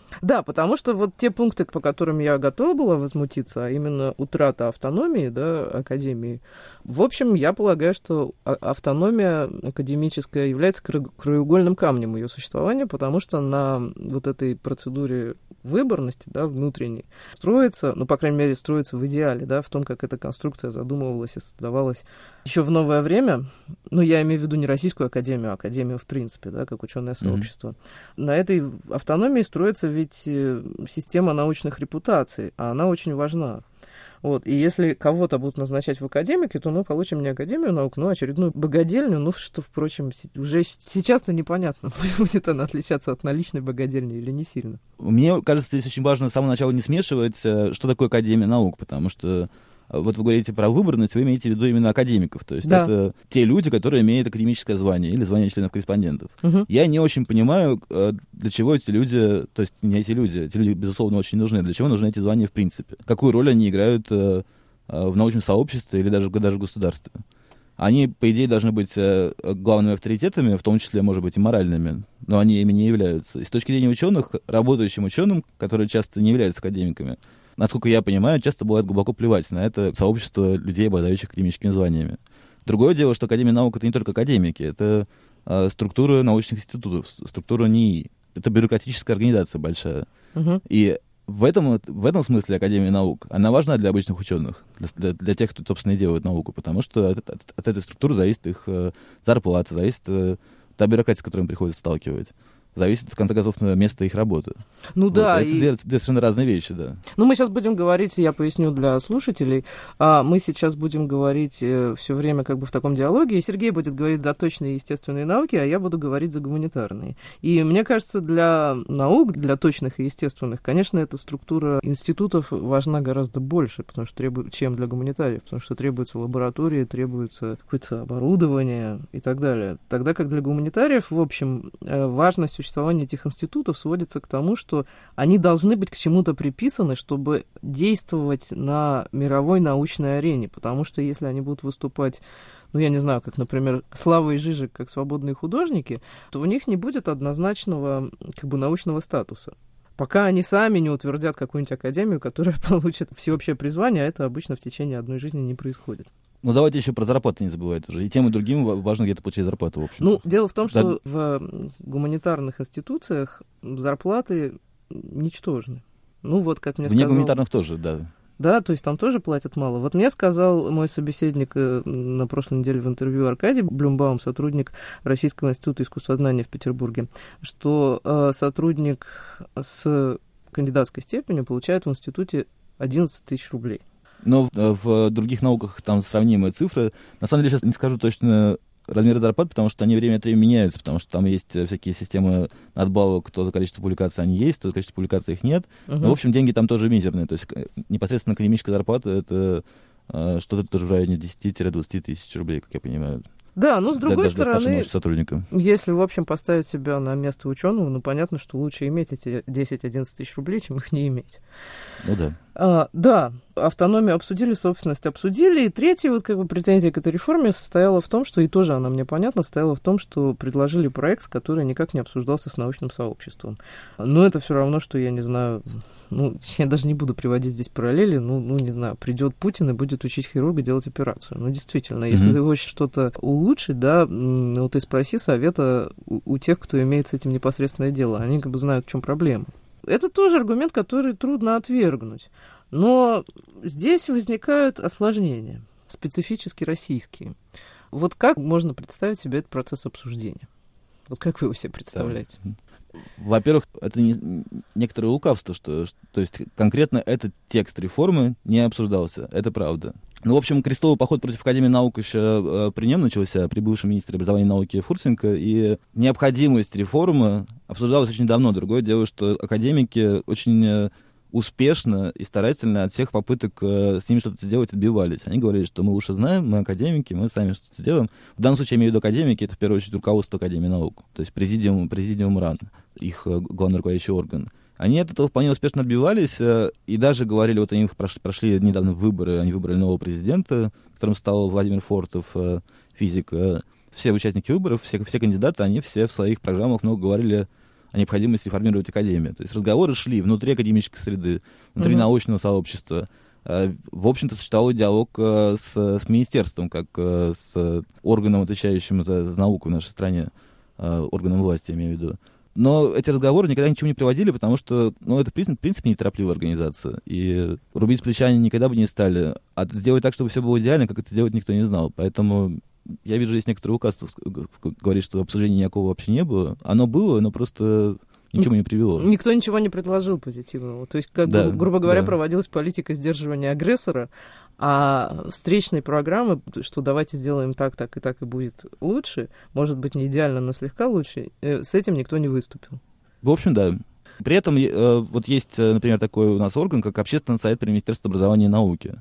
Да, потому что вот те пункты, по которым я готова была возмутиться, а именно утрата автономии, да, академии, в общем, я полагаю, что автономия академическая является краеугольным камнем ее существования, потому что на вот этой процедуре выборности, да, внутренней, строится, ну, по крайней мере, строится в идеале, да, в том, как эта конструкция задумывалась и создавалась еще в новое время. Ну, я имею в виду не Российскую академию, а академию в принципе, да, как ученое сообщество. Mm-hmm. На этой автономии строится ведь система научных репутаций, а она очень важна. Вот. И если кого-то будут назначать в академики, то мы получим не Академию наук, но очередную богадельню, ну, что, впрочем, уже сейчас-то непонятно, будет она отличаться от наличной богадельни или не сильно. Мне кажется, здесь очень важно с самого начала не смешивать, что такое Академия наук, потому что вот вы говорите про выборность, вы имеете в виду именно академиков, то есть да. Это те люди, которые имеют академическое звание или звание членов-корреспондентов. Угу. Я не очень понимаю, для чего эти люди, то есть не эти люди, эти люди, безусловно, очень нужны, для чего нужны эти звания в принципе, какую роль они играют в научном сообществе или даже, даже в государстве. Они, по идее, должны быть главными авторитетами, в том числе, может быть, и моральными, но они ими не являются. И с точки зрения ученых, работающим ученым, которые часто не являются академиками, насколько я понимаю, часто бывает глубоко плевать на это сообщество людей, обладающих академическими званиями. Другое дело, что Академия наук — это не только академики, это э, структура научных институтов, структура НИИ. Это бюрократическая организация большая. Uh-huh. И в этом, в этом смысле Академия наук, она важна для обычных ученых, для, для тех, кто, собственно, и делает науку, потому что от, от, от этой структуры зависит их э, зарплата, зависит э, та бюрократия, с которой им приходится сталкивать. Зависит, в конце концов, места их работы. Ну вот. Да. Это и... две, две совершенно разные вещи, да. Ну, мы сейчас будем говорить, я поясню для слушателей, а мы сейчас будем говорить э, все время как бы в таком диалоге, и Сергей будет говорить за точные естественные науки, а я буду говорить за гуманитарные. И мне кажется, для наук, для точных и естественных, конечно, эта структура институтов важна гораздо больше, потому что требует, чем для гуманитариев, потому что требуются лаборатории, требуется какое-то оборудование и так далее. Тогда как для гуманитариев, в общем, э, важность существование этих институтов сводится к тому, что они должны быть к чему-то приписаны, чтобы действовать на мировой научной арене, потому что если они будут выступать, ну, я не знаю, как, например, Слава и Жижик, как свободные художники, то у них не будет однозначного, как бы, научного статуса. Пока они сами не утвердят какую-нибудь академию, которая получит всеобщее призвание, а это обычно в течение одной жизни не происходит. Ну, давайте еще про зарплаты не забывайте уже. И тем, и другим важно где-то получить зарплату, в общем. Ну, дело в том, что да. в гуманитарных институциях зарплаты ничтожны. Ну, вот как мне Вне сказал... гуманитарных тоже, да. Да, то есть там тоже платят мало. Вот мне сказал мой собеседник на прошлой неделе в интервью Аркадий Блюмбаум, сотрудник Российского института искусствознания в Петербурге, что э, сотрудник с кандидатской степенью получает в институте одиннадцать тысяч рублей. Но в, в других науках там сравнимые цифры. На самом деле, сейчас не скажу точно размеры зарплат, потому что они время от времени меняются, потому что там есть всякие системы надбавок, то за количество публикаций они есть, то за количество публикаций их нет. Uh-huh. Но, в общем, деньги там тоже мизерные. То есть непосредственно академическая зарплата — это э, что-то тоже в районе десять-двадцать тысяч рублей, как я понимаю. Да, ну, с другой даже стороны, если, в общем, поставить себя на место ученого, ну, понятно, что лучше иметь эти десять-одиннадцать тысяч рублей, чем их не иметь. Ну, да. А, да, автономию обсудили, собственность обсудили. И третья вот как бы претензия к этой реформе состояла в том, что, и тоже она мне понятна, состояла в том, что предложили проект, который никак не обсуждался с научным сообществом. Но это все равно, что, я не знаю, ну, я даже не буду приводить здесь параллели, ну, ну не знаю, придет Путин и будет учить хирурга делать операцию. Ну, действительно, mm-hmm. если ты хочешь что-то улучшить, да, ну, ты спроси совета у, у тех, кто имеет с этим непосредственное дело. Они как бы знают, в чем проблема. Это тоже аргумент, который трудно отвергнуть. Но здесь возникают осложнения, специфически российские. Вот как можно представить себе этот процесс обсуждения? Вот как вы его себе представляете? Во-первых, это не, некоторое лукавство, что, что, то есть конкретно этот текст реформы не обсуждался, это правда. Ну, в общем, крестовый поход против Академии наук еще э, при нем начался, при бывшем министре образования и науки Фурсенко, и необходимость реформы обсуждалась очень давно. Другое дело, что академики очень э, успешно и старательно от всех попыток э, с ними что-то сделать отбивались. Они говорили, что мы лучше знаем, мы академики, мы сами что-то сделаем. В данном случае я имею в виду академики, это в первую очередь руководство Академии наук, то есть президиум, президиум РАН, их э, главный руководящий орган. Они от этого вполне успешно отбивались э, и даже говорили, вот они прошли, прошли недавно выборы, они выбрали нового президента, которым стал Владимир Фортов, э, физик. Э, все участники выборов, все, все кандидаты, они все в своих программах много говорили о необходимости реформировать академию. То есть разговоры шли внутри академической среды, внутри mm-hmm. научного сообщества. В общем-то, существовал диалог с, с министерством, как с органом, отвечающим за, за науку в нашей стране, органом власти, я имею в виду. Но эти разговоры никогда ни к чему не приводили, потому что, ну, это, в принципе, в принципе неторопливая организация. И рубить с плеча они никогда бы не стали. А сделать так, чтобы все было идеально, как это сделать, никто не знал. Поэтому я вижу, есть некоторые указы, говорит, что обсуждения никакого вообще не было. Оно было, но просто ничего не привело. Никто ничего не предложил позитивного. То есть, как, да, грубо говоря, да. проводилась политика сдерживания агрессора, а встречные программы, что давайте сделаем так, так и так, и будет лучше, может быть, не идеально, но слегка лучше, с этим никто не выступил. В общем, да. При этом вот есть, например, такой у нас орган, как Общественный совет при Министерстве образования и науки.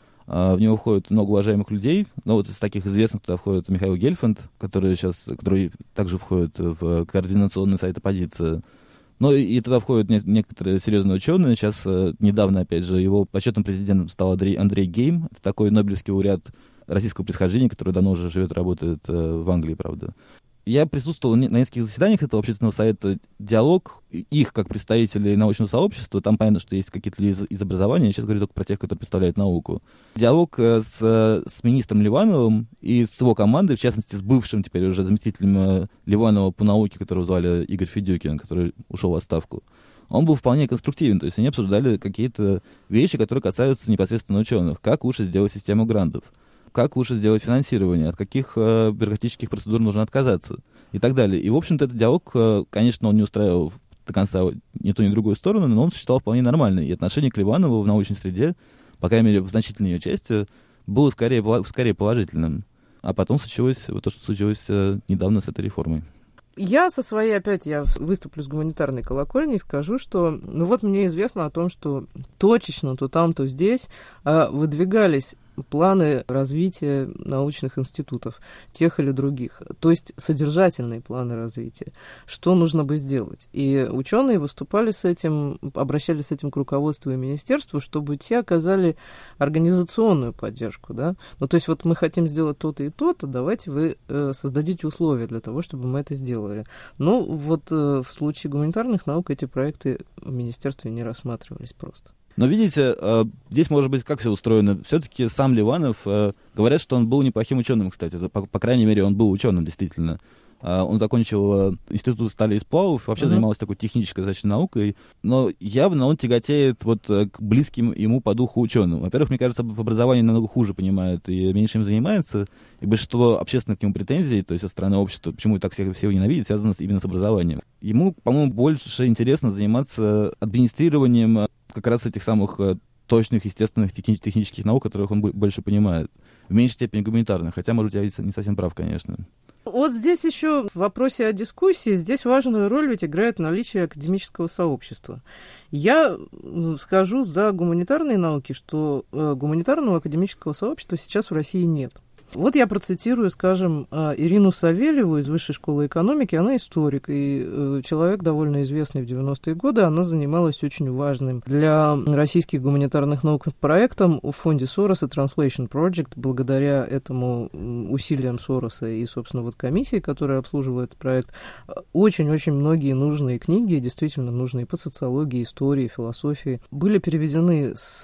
В него входит много уважаемых людей. Ну, вот из таких известных туда входит Михаил Гельфанд, который сейчас, который также входит в координационный совет оппозиции. Ну, и туда входят не, некоторые серьезные ученые. Сейчас, э, недавно, опять же, его почетным президентом стал Андрей, Андрей Гейм. Это такой нобелевский лауреат российского происхождения, который давно уже живет и работает э, в Англии, правда. Я присутствовал на нескольких заседаниях этого общественного совета. Диалог их, как представителей научного сообщества, там понятно, что есть какие-то люди из, из образования, я сейчас говорю только про тех, которые представляют науку. Диалог с, с министром Ливановым и с его командой, в частности, с бывшим теперь уже заместителем Ливанова по науке, которого звали Игорь Федюкин, который ушел в отставку, он был вполне конструктивен. То есть они обсуждали какие-то вещи, которые касаются непосредственно ученых. Как лучше сделать систему грантов, как лучше сделать финансирование, от каких э, бюрократических процедур нужно отказаться и так далее. И, в общем-то, этот диалог, э, конечно, он не устраивал до конца ни ту, ни другую сторону, но он существовал вполне нормально. И отношение к Ливанову в научной среде, по крайней мере, в значительной ее части, было скорее, скорее положительным. А потом случилось вот то, что случилось э, недавно с этой реформой. Я со своей, опять, я выступлю с гуманитарной колокольни и скажу, что, ну вот мне известно о том, что точечно то там, то здесь э, выдвигались планы развития научных институтов, тех или других, то есть содержательные планы развития, что нужно бы сделать. И ученые выступали с этим, обращались с этим к руководству и министерству, чтобы те оказали организационную поддержку, да. Ну, то есть вот мы хотим сделать то-то и то-то, давайте вы э, создадите условия для того, чтобы мы это сделали. Ну, вот э, в случае гуманитарных наук эти проекты в министерстве не рассматривались просто. Но видите, здесь, может быть, как все устроено. Все-таки сам Ливанов, говорят, что он был неплохим ученым, кстати. По, по крайней мере, он был ученым, действительно. Он закончил институт стали и сплавов, вообще uh-huh. занимался такой технической достаточно наукой. Но явно он тяготеет вот к близким ему по духу ученым. Во-первых, мне кажется, в образовании намного хуже понимает и меньше им занимается. И большинство общественных к нему претензий, то есть со стороны общества, почему так всех, всего ненавидит, связано с, именно с образованием. Ему, по-моему, больше интересно заниматься администрированием как раз этих самых точных, естественных, техни- технических наук, которых он больше понимает. В меньшей степени гуманитарных. Хотя, может быть, я не совсем прав, конечно. Вот здесь еще в вопросе о дискуссии, здесь важную роль ведь играет наличие академического сообщества. Я скажу за гуманитарные науки, что гуманитарного академического сообщества сейчас в России нет. Вот я процитирую, скажем, Ирину Савельеву из Высшей школы экономики. Она историк и человек довольно известный в девяностые годы. Она занималась очень важным для российских гуманитарных наук проектом в фонде Сороса Translation Project. Благодаря этому усилиям Сороса и, собственно, вот комиссии, которая обслуживала этот проект, очень-очень многие нужные книги, действительно нужные по социологии, истории, философии, были переведены с,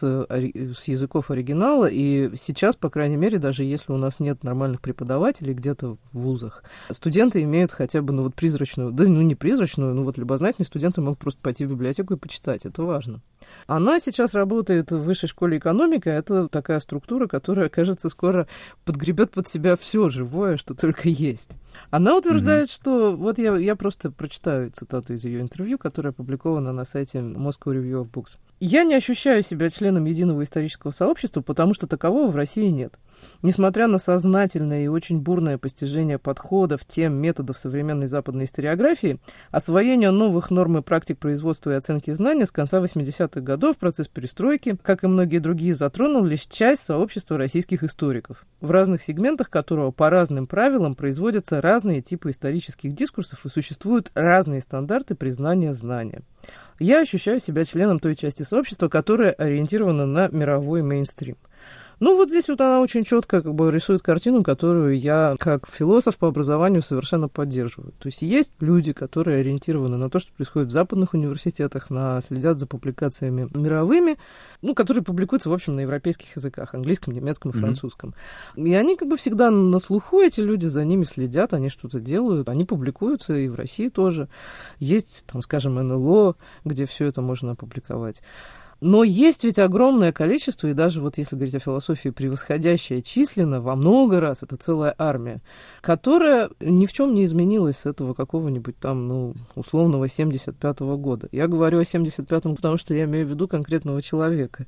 с языков оригинала. И сейчас, по крайней мере, даже если у нас нет нормальных преподавателей где-то в вузах, студенты имеют хотя бы, ну, вот призрачную, да, ну, не призрачную, ну, вот любознательные студенты могут просто пойти в библиотеку и почитать, это важно. Она сейчас работает в Высшей школе экономики, это такая структура, которая, кажется, скоро подгребет под себя все живое, что только есть. Она утверждает, mm-hmm. что, вот я, я просто прочитаю цитату из ее интервью, которая опубликована на сайте Moscow Review of Books. «Я не ощущаю себя членом единого исторического сообщества, потому что такового в России нет. Несмотря на сознательное и очень бурное постижение подходов, тем, методов современной западной историографии, освоение новых норм и практик производства и оценки знаний с конца восьмидесятых годов процесс перестройки, как и многие другие, затронул лишь часть сообщества российских историков, в разных сегментах которого по разным правилам производятся разные типы исторических дискурсов и существуют разные стандарты признания знания. Я ощущаю себя членом той части сообщества, которая ориентирована на мировой мейнстрим». Ну, вот здесь вот она очень четко как бы рисует картину, которую я, как философ по образованию, совершенно поддерживаю. То есть есть люди, которые ориентированы на то, что происходит в западных университетах, на, следят за публикациями мировыми, ну, которые публикуются, в общем, на европейских языках, английском, немецком и французском. Mm-hmm. И они как бы всегда на слуху, эти люди за ними следят, они что-то делают, они публикуются и в России тоже. Есть, там, скажем, эн эл о, где все это можно опубликовать. Но есть ведь огромное количество, и даже вот если говорить о философии, превосходящее численно во много раз, это целая армия, которая ни в чем не изменилась с этого какого-нибудь там, ну, условного семьдесят пятого года. Я говорю о семьдесят пятом, потому что я имею в виду конкретного человека.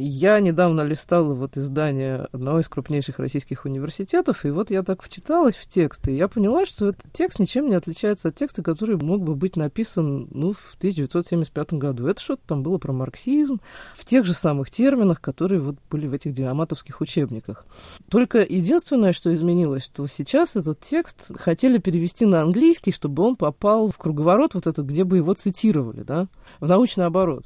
Я недавно листала вот издание одного из крупнейших российских университетов, и вот я так вчиталась в текст, и я поняла, что этот текст ничем не отличается от текста, который мог бы быть написан, ну, в тысяча девятьсот семьдесят пятом году. Это что-то там было про марксизм, в тех же самых терминах, которые вот были в этих диаматовских учебниках. Только единственное, что изменилось, что сейчас этот текст хотели перевести на английский, чтобы он попал в круговорот вот этот, где бы его цитировали, да, в научный оборот.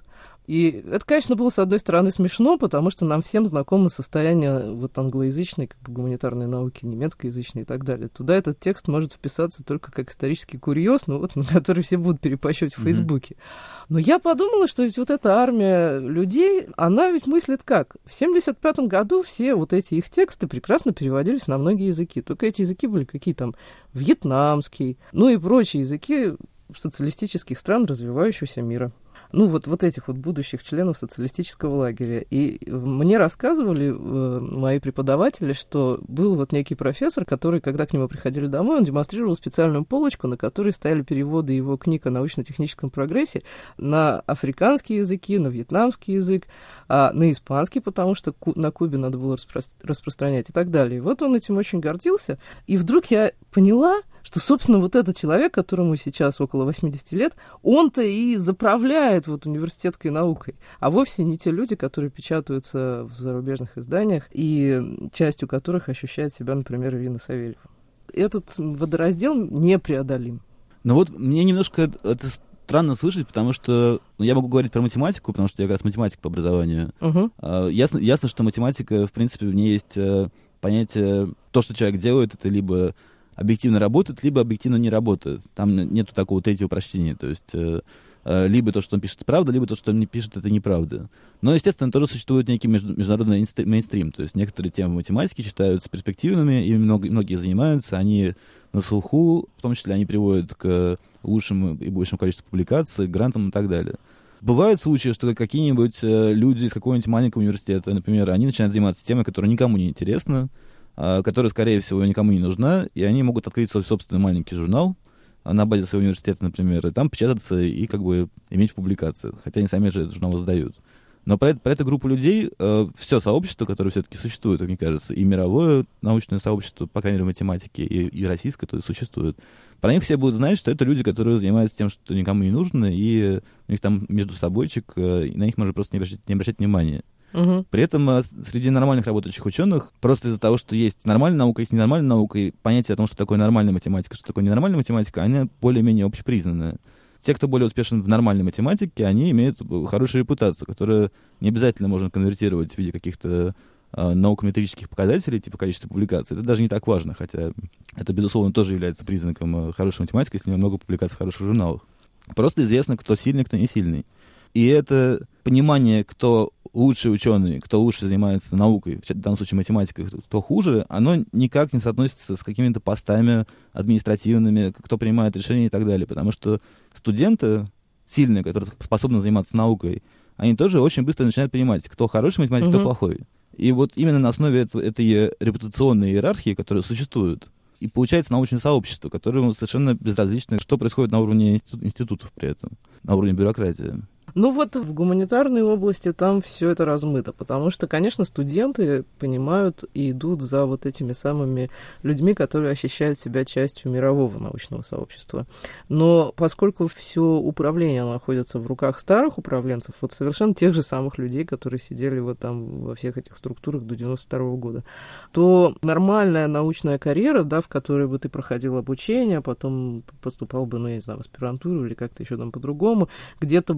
И это, конечно, было, с одной стороны, смешно, потому что нам всем знакомо состояние вот англоязычной, как бы, гуманитарной науки, немецкоязычной и так далее. Туда этот текст может вписаться только как исторический курьез, ну вот, на который все будут перепощать в Фейсбуке. Mm-hmm. Но я подумала, что ведь вот эта армия людей, она ведь мыслит как? В семьдесят пятом году все вот эти их тексты прекрасно переводились на многие языки. Только эти языки были какие там? Вьетнамский, ну и прочие языки социалистических стран развивающегося мира. Ну, вот, вот этих вот будущих членов социалистического лагеря. И мне рассказывали э, мои преподаватели, что был вот некий профессор, который, когда к нему приходили домой, он демонстрировал специальную полочку, на которой стояли переводы его книг о научно-техническом прогрессе на африканские языки, на вьетнамский язык, а на испанский, потому что ку- на Кубе надо было распро- распространять и так далее. И вот он этим очень гордился. И вдруг я поняла, что, собственно, вот этот человек, которому сейчас около восемьдесят лет, он-то и заправляет вот университетской наукой, а вовсе не те люди, которые печатаются в зарубежных изданиях и частью которых ощущает себя, например, Ирина Савельева. Этот водораздел непреодолим. Ну вот мне немножко это странно слышать, потому что ну, я могу говорить про математику, потому что я как раз математик по образованию. Угу. А, ясно, ясно, что математика, в принципе, в ней есть а, понятие, то, что человек делает, это либо объективно работает, либо объективно не работает. Там нету такого третьего прочтения. То есть э, э, либо то, что он пишет, это правда, либо то, что он не пишет, это неправда. Но, естественно, тоже существует некий между, международный мейнстрим. То есть некоторые темы математики считаются перспективными, ими много, многие занимаются, они на слуху, в том числе они приводят к лучшему и большему количеству публикаций, грантам и так далее. Бывают случаи, что какие-нибудь э, люди из какого-нибудь маленького университета, например, они начинают заниматься темой, которая никому не интересна, которая, скорее всего, никому не нужна, и они могут открыть свой собственный маленький журнал на базе своего университета, например, и там печататься и как бы иметь публикации, хотя они сами же этот журнал издают. Но про, это, про эту группу людей э, все сообщество, которое все-таки существует, как мне кажется, и мировое научное сообщество, по крайней мере, математики, и, и российское, то есть существует, про них все будут знать, что это люди, которые занимаются тем, что никому не нужно, и у них там между собойчик, э, и на них можно просто не обращать, не обращать внимания. Угу. При этом среди нормальных работающих ученых, просто из-за того, что есть нормальная наука, есть ненормальная наука, и понятие о том, что такое нормальная математика, что такое ненормальная математика, они более-менее общепризнанные. Те, кто более успешен в нормальной математике, они имеют хорошую репутацию, которую не обязательно можно конвертировать в виде каких-то э, наукометрических показателей, типа количества публикаций. Это даже не так важно, хотя это, безусловно, тоже является признаком э, хорошей математики, если у него много публикаций в хороших журналах. Просто известно, кто сильный, кто не сильный. И это понимание, кто лучший ученый, кто лучше занимается наукой, в данном случае математикой, кто хуже, оно никак не соотносится с какими-то постами административными, кто принимает решения и так далее. Потому что студенты сильные, которые способны заниматься наукой, они тоже очень быстро начинают понимать, кто хороший математик, mm-hmm. кто плохой. И вот именно на основе этого, этой репутационной иерархии, которая существует, и получается научное сообщество, которому совершенно безразлично, что происходит на уровне институтов при этом, на уровне бюрократии. Ну вот в гуманитарной области там все это размыто, потому что, конечно, студенты понимают и идут за вот этими самыми людьми, которые ощущают себя частью мирового научного сообщества. Но поскольку все управление находится в руках старых управленцев, вот совершенно тех же самых людей, которые сидели вот там во всех этих структурах до девяносто второго года, то нормальная научная карьера, да, в которой бы ты проходил обучение, потом поступал бы, ну, я не знаю, в аспирантуру или как-то еще там по-другому, где-то бы тебе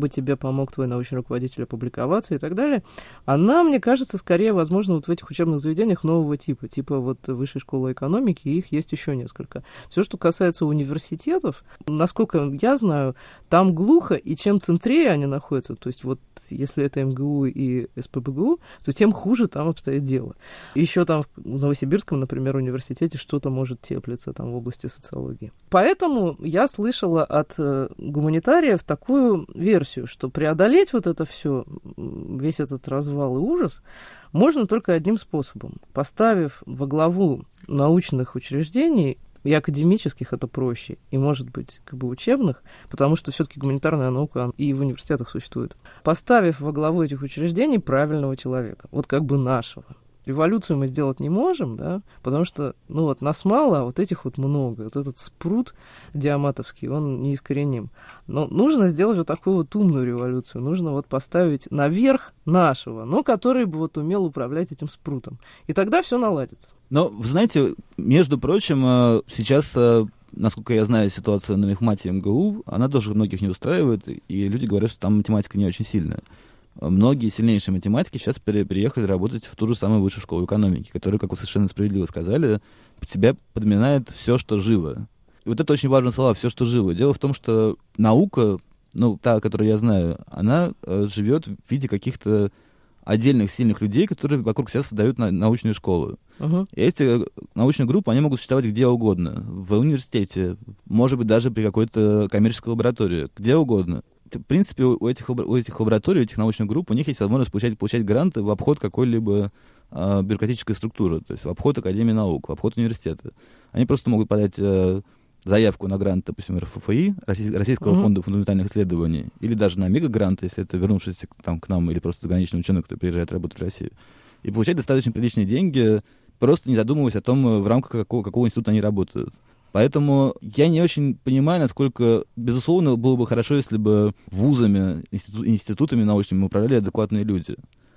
помог твой научный руководитель опубликоваться и так далее, она, мне кажется, скорее возможна вот в этих учебных заведениях нового типа, типа вот Высшей школы экономики, и их есть еще несколько. Все, что касается университетов, насколько я знаю, там глухо, и чем центрее они находятся, то есть вот если это МГУ и СПбГУ, то тем хуже там обстоит дело. Еще там в Новосибирском, например, университете что-то может теплиться там в области социологии. Поэтому я слышала от э, гуманитариев такую версию, что преодолеть вот это все, весь этот развал и ужас, можно только одним способом. Поставив во главу научных учреждений, и академических это проще, и, может быть, как бы учебных, потому что все-таки гуманитарная наука и в университетах существует. Поставив во главу этих учреждений правильного человека, вот как бы нашего. Революцию мы сделать не можем, да, потому что, ну вот, нас мало, а вот этих вот много. Вот этот спрут диаматовский, он неискореним. Но нужно сделать вот такую вот умную революцию. Нужно вот поставить наверх нашего, но который бы вот умел управлять этим спрутом. И тогда все наладится. Но, вы знаете, между прочим, сейчас, насколько я знаю ситуацию на мехмате МГУ, она тоже многих не устраивает, и люди говорят, что там математика не очень сильная. Многие сильнейшие математики сейчас пере- переехали работать в ту же самую Высшую школу экономики, которая, как вы совершенно справедливо сказали, под себя подминает все, что живо. И вот это очень важные слова, все, что живо. Дело в том, что наука, ну, та, которую я знаю, она э, живет в виде каких-то отдельных сильных людей, которые вокруг себя создают на- научную школу. Uh-huh. И эти научные группы, они могут существовать где угодно. В университете, может быть, даже при какой-то коммерческой лаборатории, где угодно. В принципе, у этих, у этих лабораторий, у этих научных групп, у них есть возможность получать, получать гранты в обход какой-либо э, бюрократической структуры, то есть в обход Академии наук, в обход университета. Они просто могут подать э, заявку на грант, допустим, эр эф эф и, Российского uh-huh. фонда фундаментальных исследований, или даже на мегагрант, если это вернувшийся там, к нам, или просто заграничный ученый, который приезжает работать в Россию, и получать достаточно приличные деньги, просто не задумываясь о том, в рамках какого, какого института они работают. Поэтому я не очень понимаю, насколько, безусловно, было бы хорошо, если бы вузами, институт, институтами научными управляли адекватные люди.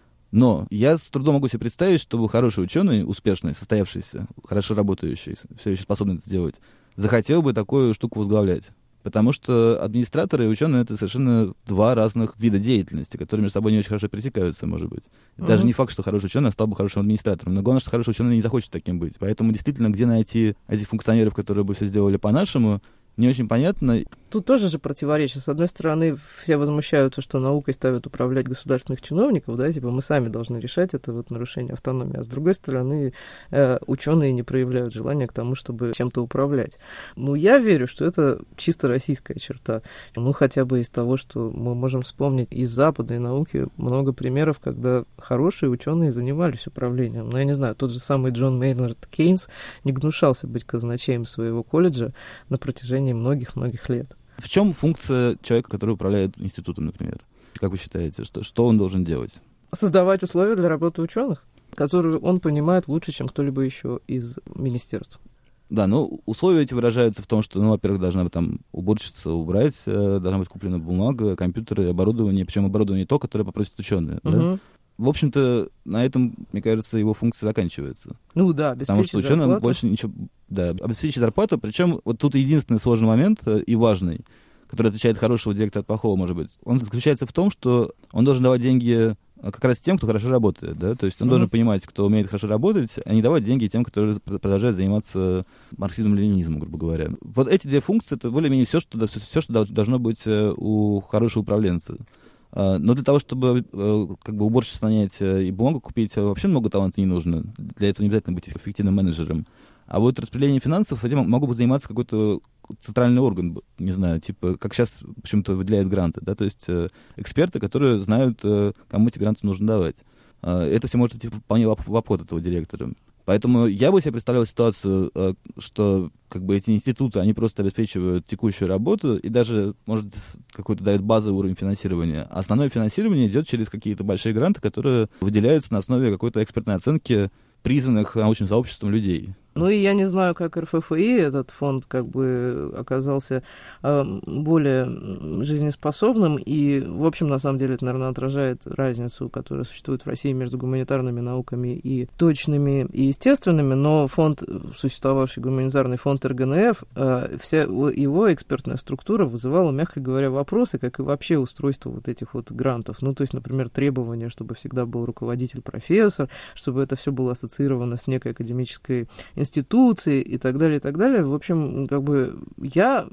Но я с трудом могу себе представить, чтобы хороший ученый, успешный, состоявшийся, хорошо работающий, все еще способный это сделать, захотел бы такую штуку возглавлять. Потому что администраторы и ученые — это совершенно два разных вида деятельности, которые между собой не очень хорошо пересекаются, может быть. Uh-huh. Даже не факт, что хороший ученый стал бы хорошим администратором, но главное, что хороший ученый не захочет таким быть. Поэтому действительно, где найти этих функционеров, которые бы все сделали по-нашему, не очень понятно. Тут тоже же противоречие. С одной стороны, все возмущаются, что наукой ставят управлять государственных чиновников, да, типа мы сами должны решать это вот нарушение автономии. А с другой стороны, э, ученые не проявляют желания к тому, чтобы чем-то управлять. Ну, я верю, что это чисто российская черта. Ну, хотя бы из того, что мы можем вспомнить из западной науки много примеров, когда хорошие ученые занимались управлением. Ну, я не знаю, тот же самый Джон Мейнард Кейнс не гнушался быть казначеем своего колледжа на протяжении многих-многих лет. В чем функция человека, который управляет институтом, например? Как вы считаете, что, что он должен делать? Создавать условия для работы ученых, которые он понимает лучше, чем кто-либо еще из министерств. Да, ну, условия эти выражаются в том, что, ну, во-первых, должна быть там уборщица убрать, э, должна быть куплена бумага, компьютеры, оборудование, причем оборудование то, которое попросят ученые. Uh-huh. Да? В общем-то, на этом, мне кажется, его функция заканчивается. Ну да, обеспечить Потому что ученым зарплату. больше ничего... Да, обеспечить зарплату. Причем вот тут единственный сложный момент и важный, который отличает хорошего директора от плохого, может быть, он заключается в том, что он должен давать деньги как раз тем, кто хорошо работает. Да? То есть он mm-hmm. должен понимать, кто умеет хорошо работать, а не давать деньги тем, которые продолжают заниматься марксизмом-ленинизмом, грубо говоря. Вот эти две функции — это более-менее все, что, все, что должно быть у хорошего управленца. Но для того, чтобы как бы уборщицу нанять и бумагу купить, вообще много таланта не нужно. Для этого не обязательно быть эффективным менеджером. А вот распределение финансов этим могут бы заниматься какой-то центральный орган, не знаю, типа, как сейчас почему-то выделяют гранты, да, то есть э, эксперты, которые знают, э, кому эти гранты нужно давать. Э, это все может идти вполне в обход этого директора. Поэтому я бы себе представлял ситуацию, э, что как бы эти институты, они просто обеспечивают текущую работу и даже, может, какой-то дают базовый уровень финансирования. А основное финансирование идет через какие-то большие гранты, которые выделяются на основе какой-то экспертной оценки признанных научным сообществом людей. Ну и я не знаю, как эр эф эф и, этот фонд как бы оказался э, более жизнеспособным, и, в общем, на самом деле это, наверное, отражает разницу, которая существует в России между гуманитарными науками и точными, и естественными, но фонд, существовавший гуманитарный фонд эр гэ эн эф, э, вся его экспертная структура вызывала, мягко говоря, вопросы, как и вообще устройство вот этих вот грантов. Ну, то есть, например, требование, чтобы всегда был руководитель-профессор, чтобы это все было ассоциировано с некой академической институции и так далее, и так далее. В общем, как бы я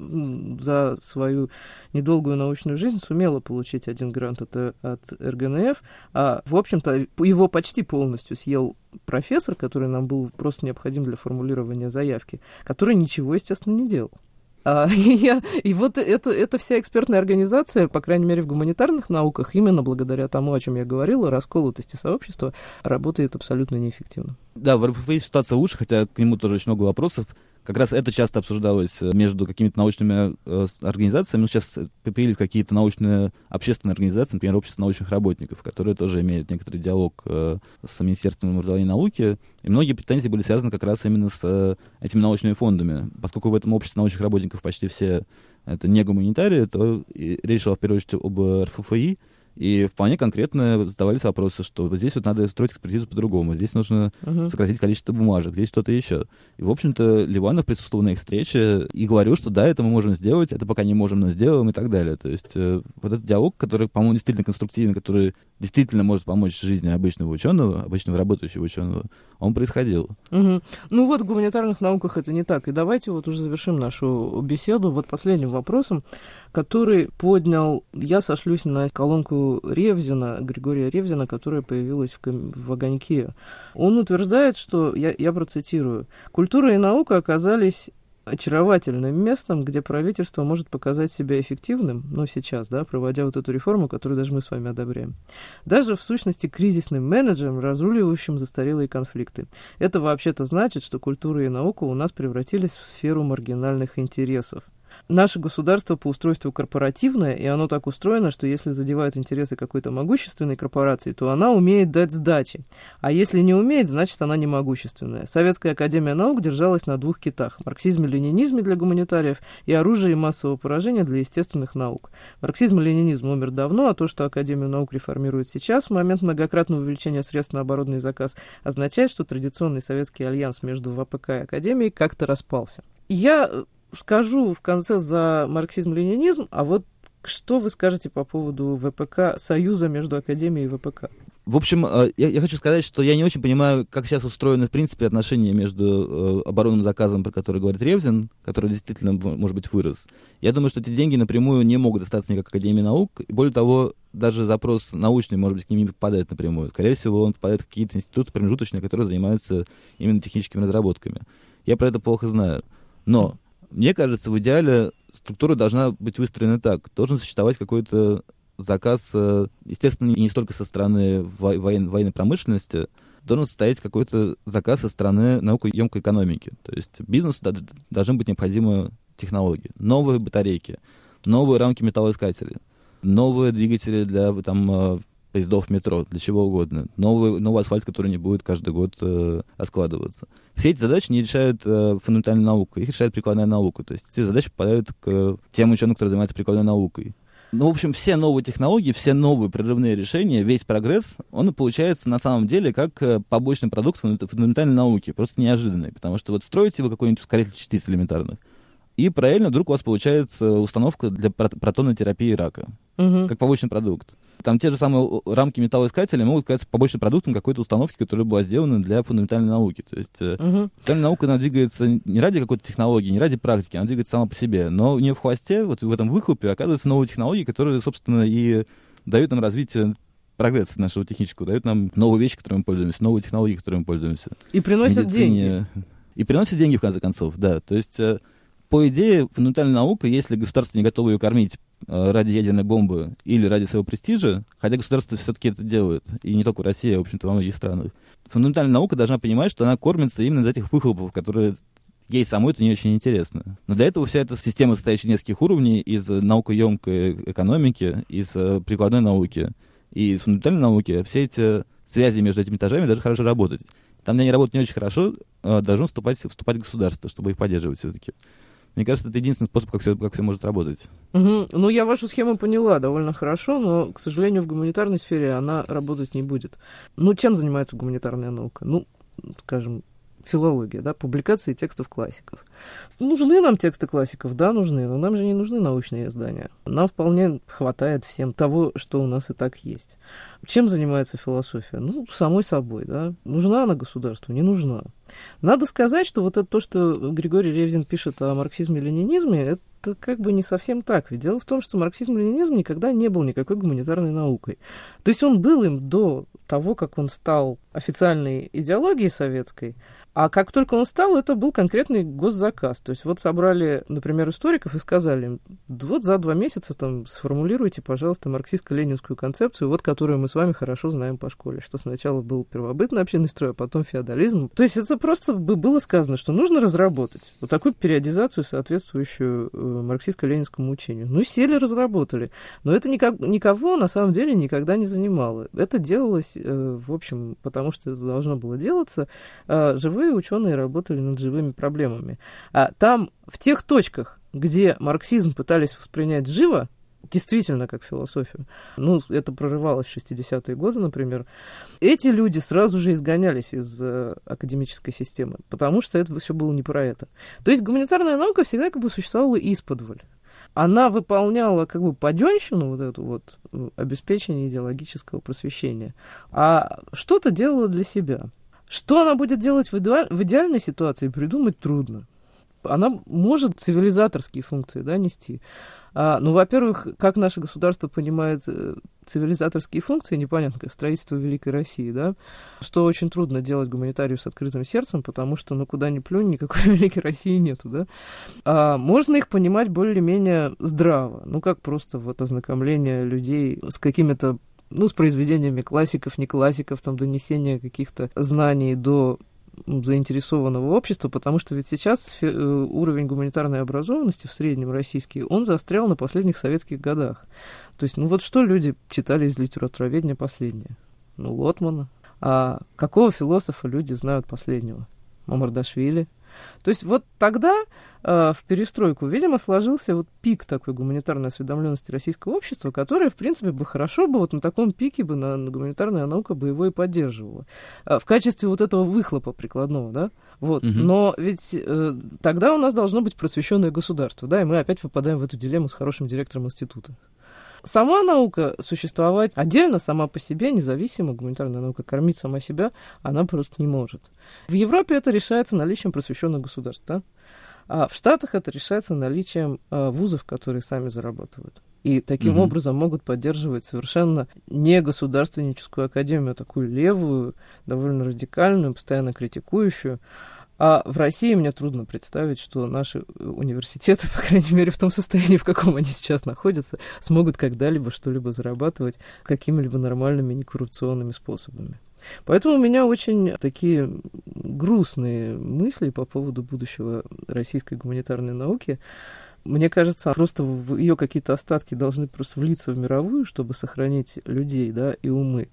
за свою недолгую научную жизнь сумела получить один грант от, от эр гэ эн эф, а, в общем-то, его почти полностью съел профессор, который нам был просто необходим для формулирования заявки, который ничего, естественно, не делал. А, и, я, и вот это, эта вся экспертная организация, по крайней мере, в гуманитарных науках, именно благодаря тому, о чем я говорила, расколотости сообщества, работает абсолютно неэффективно. Да, в эр эф эф и ситуация лучше, хотя к нему тоже очень много вопросов. Как раз это часто обсуждалось между какими-то научными э, организациями. Ну, сейчас появились какие-то научные общественные организации, например, общество научных работников, которые тоже имеют некоторый диалог э, с Министерством образования и науки. И многие претензии были связаны как раз именно с э, этими научными фондами. Поскольку в этом обществе научных работников почти все это не гуманитарии, то и речь шла в первую очередь об эр эф эф и. И вполне конкретно задавались вопросы, что вот здесь вот надо строить экспертизу по-другому, здесь нужно uh-huh. сократить количество бумажек, здесь что-то еще. И, в общем-то, Ливанов присутствовал на их встрече и говорил, что да, это мы можем сделать, это пока не можем, но сделаем и так далее. То есть э, вот этот диалог, который, по-моему, действительно конструктивный, который действительно может помочь жизни обычного ученого, обычного работающего ученого, он происходил. Uh-huh. Ну вот в гуманитарных науках это не так. И давайте вот уже завершим нашу беседу вот последним вопросом, который поднял, я сошлюсь на колонку Ревзина, Григория Ревзина, которая появилась в, в «Огоньке». Он утверждает, что, я, я процитирую, «Культура и наука оказались очаровательным местом, где правительство может показать себя эффективным, ну, сейчас, да, проводя вот эту реформу, которую даже мы с вами одобряем. Даже в сущности кризисным менеджером, разруливающим застарелые конфликты. Это вообще-то значит, что культура и наука у нас превратились в сферу маргинальных интересов. Наше государство по устройству корпоративное, и оно так устроено, что если задевают интересы какой-то могущественной корпорации, то она умеет дать сдачи. А если не умеет, значит, она не могущественная. Советская академия наук держалась на двух китах – марксизме-ленинизме для гуманитариев и оружии массового поражения для естественных наук. Марксизм и ленинизм умер давно, а то, что Академию наук реформируют сейчас, в момент многократного увеличения средств на оборудованный заказ, означает, что традиционный советский альянс между вэ пэ ка и Академией как-то распался. Я скажу в конце за марксизм-ленинизм, а вот что вы скажете по поводу вэ пэ ка, союза между Академией и вэ пэ ка? В общем, я, я хочу сказать, что я не очень понимаю, как сейчас устроены, в принципе, отношения между э, оборонным заказом, про который говорит Ревзин, который действительно, может быть, вырос. Я думаю, что эти деньги напрямую не могут достаться никак Академии наук. И более того, даже запрос научный, может быть, к ним не попадает напрямую. Скорее всего, он попадает в какие-то институты промежуточные, которые занимаются именно техническими разработками. Я про это плохо знаю. Но мне кажется, в идеале структура должна быть выстроена так. Должен существовать какой-то заказ, естественно, не столько со стороны воен, военной промышленности, должен состоять какой-то заказ со стороны наукоемкой экономики. То есть бизнесу должны быть необходимы технологии, новые батарейки, новые рамки металлоискателей, новые двигатели для там, поездов метро, для чего угодно, новый, новый асфальт, который не будет каждый год э, раскладываться. Все эти задачи не решают э, фундаментальную науку, их решает прикладная наука. То есть эти задачи попадают к тем ученым, которые занимаются прикладной наукой. Ну, в общем, все новые технологии, все новые прорывные решения, весь прогресс, он получается на самом деле как побочный продукт фундаментальной науки, просто неожиданный, потому что вот строите вы какой-нибудь ускоритель частиц элементарных, и параллельно вдруг у вас получается установка для протонной терапии рака, угу. как побочный продукт. Там те же самые рамки металлоискателя могут казаться побочным продуктом какой-то установки, которая была сделана для фундаментальной науки. То есть угу. фундаментальная наука, она двигается не ради какой-то технологии, не ради практики, она двигается сама по себе. Но у нее в хвосте, вот в этом выхлопе, оказываются новые технологии, которые, собственно, и дают нам развитие прогресса нашего технического, дают нам новые вещи, которыми мы пользуемся, новые технологии, которыми мы пользуемся. И приносят Медицине. деньги. И приносят деньги, в конце концов, да. То есть, по идее, фундаментальная наука, если государство не готово ее кормить ради ядерной бомбы или ради своего престижа, хотя государство все-таки это делает, и не только в России, а, в общем-то, во многих странах, фундаментальная наука должна понимать, что она кормится именно из этих выхлопов, которые ей самой это не очень интересно. Но для этого вся эта система, состоящая из нескольких уровней, из наукоемкой экономики, из прикладной науки и из фундаментальной науки, все эти связи между этими этажами должны хорошо работать. там, где они работают не очень хорошо, должно вступать, вступать государство, чтобы их поддерживать все-таки. Мне кажется, это единственный способ, как все, как все может работать. Угу. Ну, я вашу схему поняла довольно хорошо, но, к сожалению, в гуманитарной сфере она работать не будет. Ну, чем занимается гуманитарная наука? Ну, скажем, филология, да, публикации текстов классиков. Нужны нам тексты классиков? Да, нужны, но нам же не нужны научные издания. Нам вполне хватает всем того, что у нас и так есть. Чем занимается философия? Ну, самой собой, да. Нужна она государству? Не нужна. Надо сказать, что вот это то, что Григорий Ревзин пишет о марксизме и ленинизме, это как бы не совсем так. Ведь дело в том, что марксизм и ленинизм никогда не был никакой гуманитарной наукой. То есть он был им до того, как он стал официальной идеологией советской, а как только он стал, это был конкретный госзаказ. То есть вот собрали, например, историков и сказали им, вот за два месяца там сформулируйте, пожалуйста, марксистско-ленинскую концепцию, вот которую мы с вами хорошо знаем по школе, что сначала был первобытный общинный строй, а потом феодализм. То есть это просто было сказано, что нужно разработать вот такую периодизацию, соответствующую марксистско-ленинскому учению. Ну, сели, разработали. Но это никак, никого на самом деле никогда не занимало. Это делалось, в общем, потому что это должно было делаться. Живые ученые работали над живыми проблемами. А там, в тех точках, где марксизм пытались воспринять живо, действительно как философию, ну, это прорывалось в шестидесятые годы, например, эти люди сразу же изгонялись из э, академической системы, потому что это все было не про это. То есть гуманитарная наука всегда как бы существовала исподволь. Она выполняла как бы паденщину, вот эту вот, обеспечение идеологического просвещения, а что-то делала для себя. Что она будет делать в, иде... в идеальной ситуации, придумать трудно. Она может цивилизаторские функции, да, нести. А, ну, во-первых, как наше государство понимает цивилизаторские функции, непонятно, как строительство Великой России, да, что очень трудно делать гуманитарию с открытым сердцем, потому что, ну, куда ни плюнь, никакой Великой России нету, да. А можно их понимать более-менее здраво, ну, как просто вот ознакомление людей с какими-то, ну, с произведениями классиков, не классиков, там, донесение каких-то знаний до заинтересованного общества, потому что ведь сейчас уровень гуманитарной образованности в среднем российский, он застрял на последних советских годах. То есть, ну вот что люди читали из литературоведения последнее? Ну, Лотмана. А какого философа люди знают последнего? Мамардашвили. То есть вот тогда э, в перестройку, видимо, сложился вот пик такой гуманитарной осведомленности российского общества, которое, в принципе, бы хорошо бы вот на таком пике бы на, на гуманитарная наука бы его и поддерживала. Э, в качестве вот этого выхлопа прикладного, да? Вот. Mm-hmm. Но ведь э, тогда у нас должно быть просвещенное государство, да, и мы опять попадаем в эту дилемму с хорошим директором института. Сама наука существовать отдельно, сама по себе, независимо, гуманитарная наука кормить сама себя, она просто не может. В Европе это решается наличием просвещенных государств, да? А в Штатах это решается наличием а, вузов, которые сами зарабатывают. И таким mm-hmm. образом могут поддерживать совершенно не государственническую академию, а такую левую, довольно радикальную, постоянно критикующую. А в России мне трудно представить, что наши университеты, по крайней мере, в том состоянии, в каком они сейчас находятся, смогут когда-либо что-либо зарабатывать какими-либо нормальными некоррупционными способами. Поэтому у меня очень такие грустные мысли по поводу будущего российской гуманитарной науки. Мне кажется, просто ее какие-то остатки должны просто влиться в мировую, чтобы сохранить людей, да, и умы.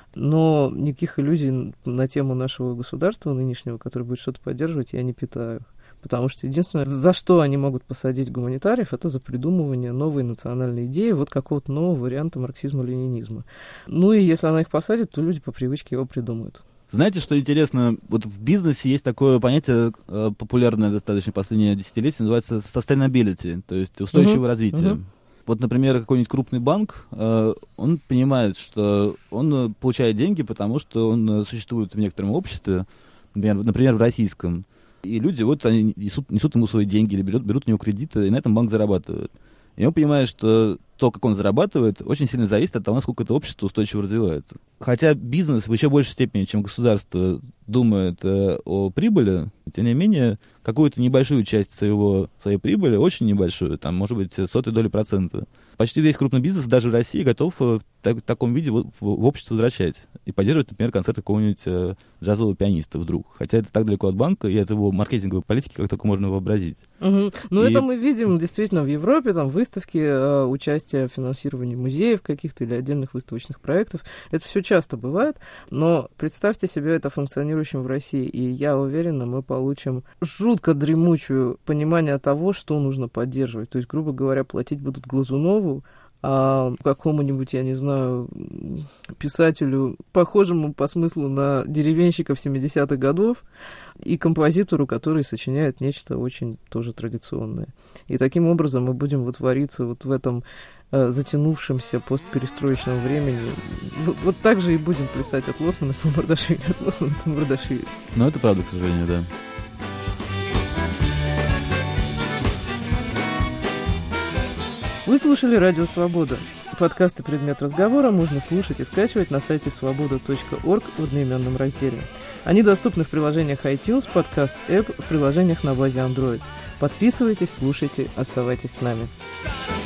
Но никаких иллюзий на тему нашего государства нынешнего, которое будет что-то поддерживать, я не питаю. Потому что единственное, за что они могут посадить гуманитариев, это за придумывание новой национальной идеи, вот какого-то нового варианта марксизма-ленинизма. Ну и если она их посадит, то люди по привычке его придумают. Знаете, что интересно? Вот в бизнесе есть такое понятие, э, популярное достаточно последние десятилетия, называется sustainability, то есть устойчивое uh-huh. развитие. Uh-huh. Вот, например, какой-нибудь крупный банк, э, он понимает, что он получает деньги, потому что он существует в некотором обществе, например, например в российском, и люди вот они несут, несут ему свои деньги или берут, берут у него кредиты, и на этом банк зарабатывает. И он понимает, что то, как он зарабатывает, очень сильно зависит от того, насколько это общество устойчиво развивается. Хотя бизнес в еще большей степени, чем государство, думает э, о прибыли, тем не менее, какую-то небольшую часть своего, своей прибыли, очень небольшую, там, может быть, сотую долю процента, почти весь крупный бизнес, даже в России, готов так, в таком виде в, в общество возвращать и поддерживать, например, концерт какого-нибудь э, джазового пианиста вдруг. Хотя это так далеко от банка, и от его маркетинговой политики, как только можно вообразить. Угу. Ну, и... это мы видим действительно в Европе, там выставки, э, участие в финансировании музеев каких-то или отдельных выставочных проектов. Это все часто бывает, но представьте себе это функционирующим в России, и я уверена, мы получим жутко дремучее понимание того, что нужно поддерживать. То есть, грубо говоря, платить будут Глазунову, а какому-нибудь, я не знаю, писателю, похожему по смыслу на деревенщиков семидесятых годов, и композитору, который сочиняет нечто очень тоже традиционное. И таким образом мы будем вот вариться вот в этом э, затянувшемся постперестроечном времени. Вот, вот так же и будем плясать от Лотмана к Мамардашвили, от Лотмана к Мамардашвили. Ну, это правда, к сожалению, да. Вы слушали «Радио Свобода». Подкасты «Предмет разговора» можно слушать и скачивать на сайте свобода точка орг в одноименном разделе. Они доступны в приложениях iTunes, Podcast App, в приложениях на базе Android. Подписывайтесь, слушайте, оставайтесь с нами.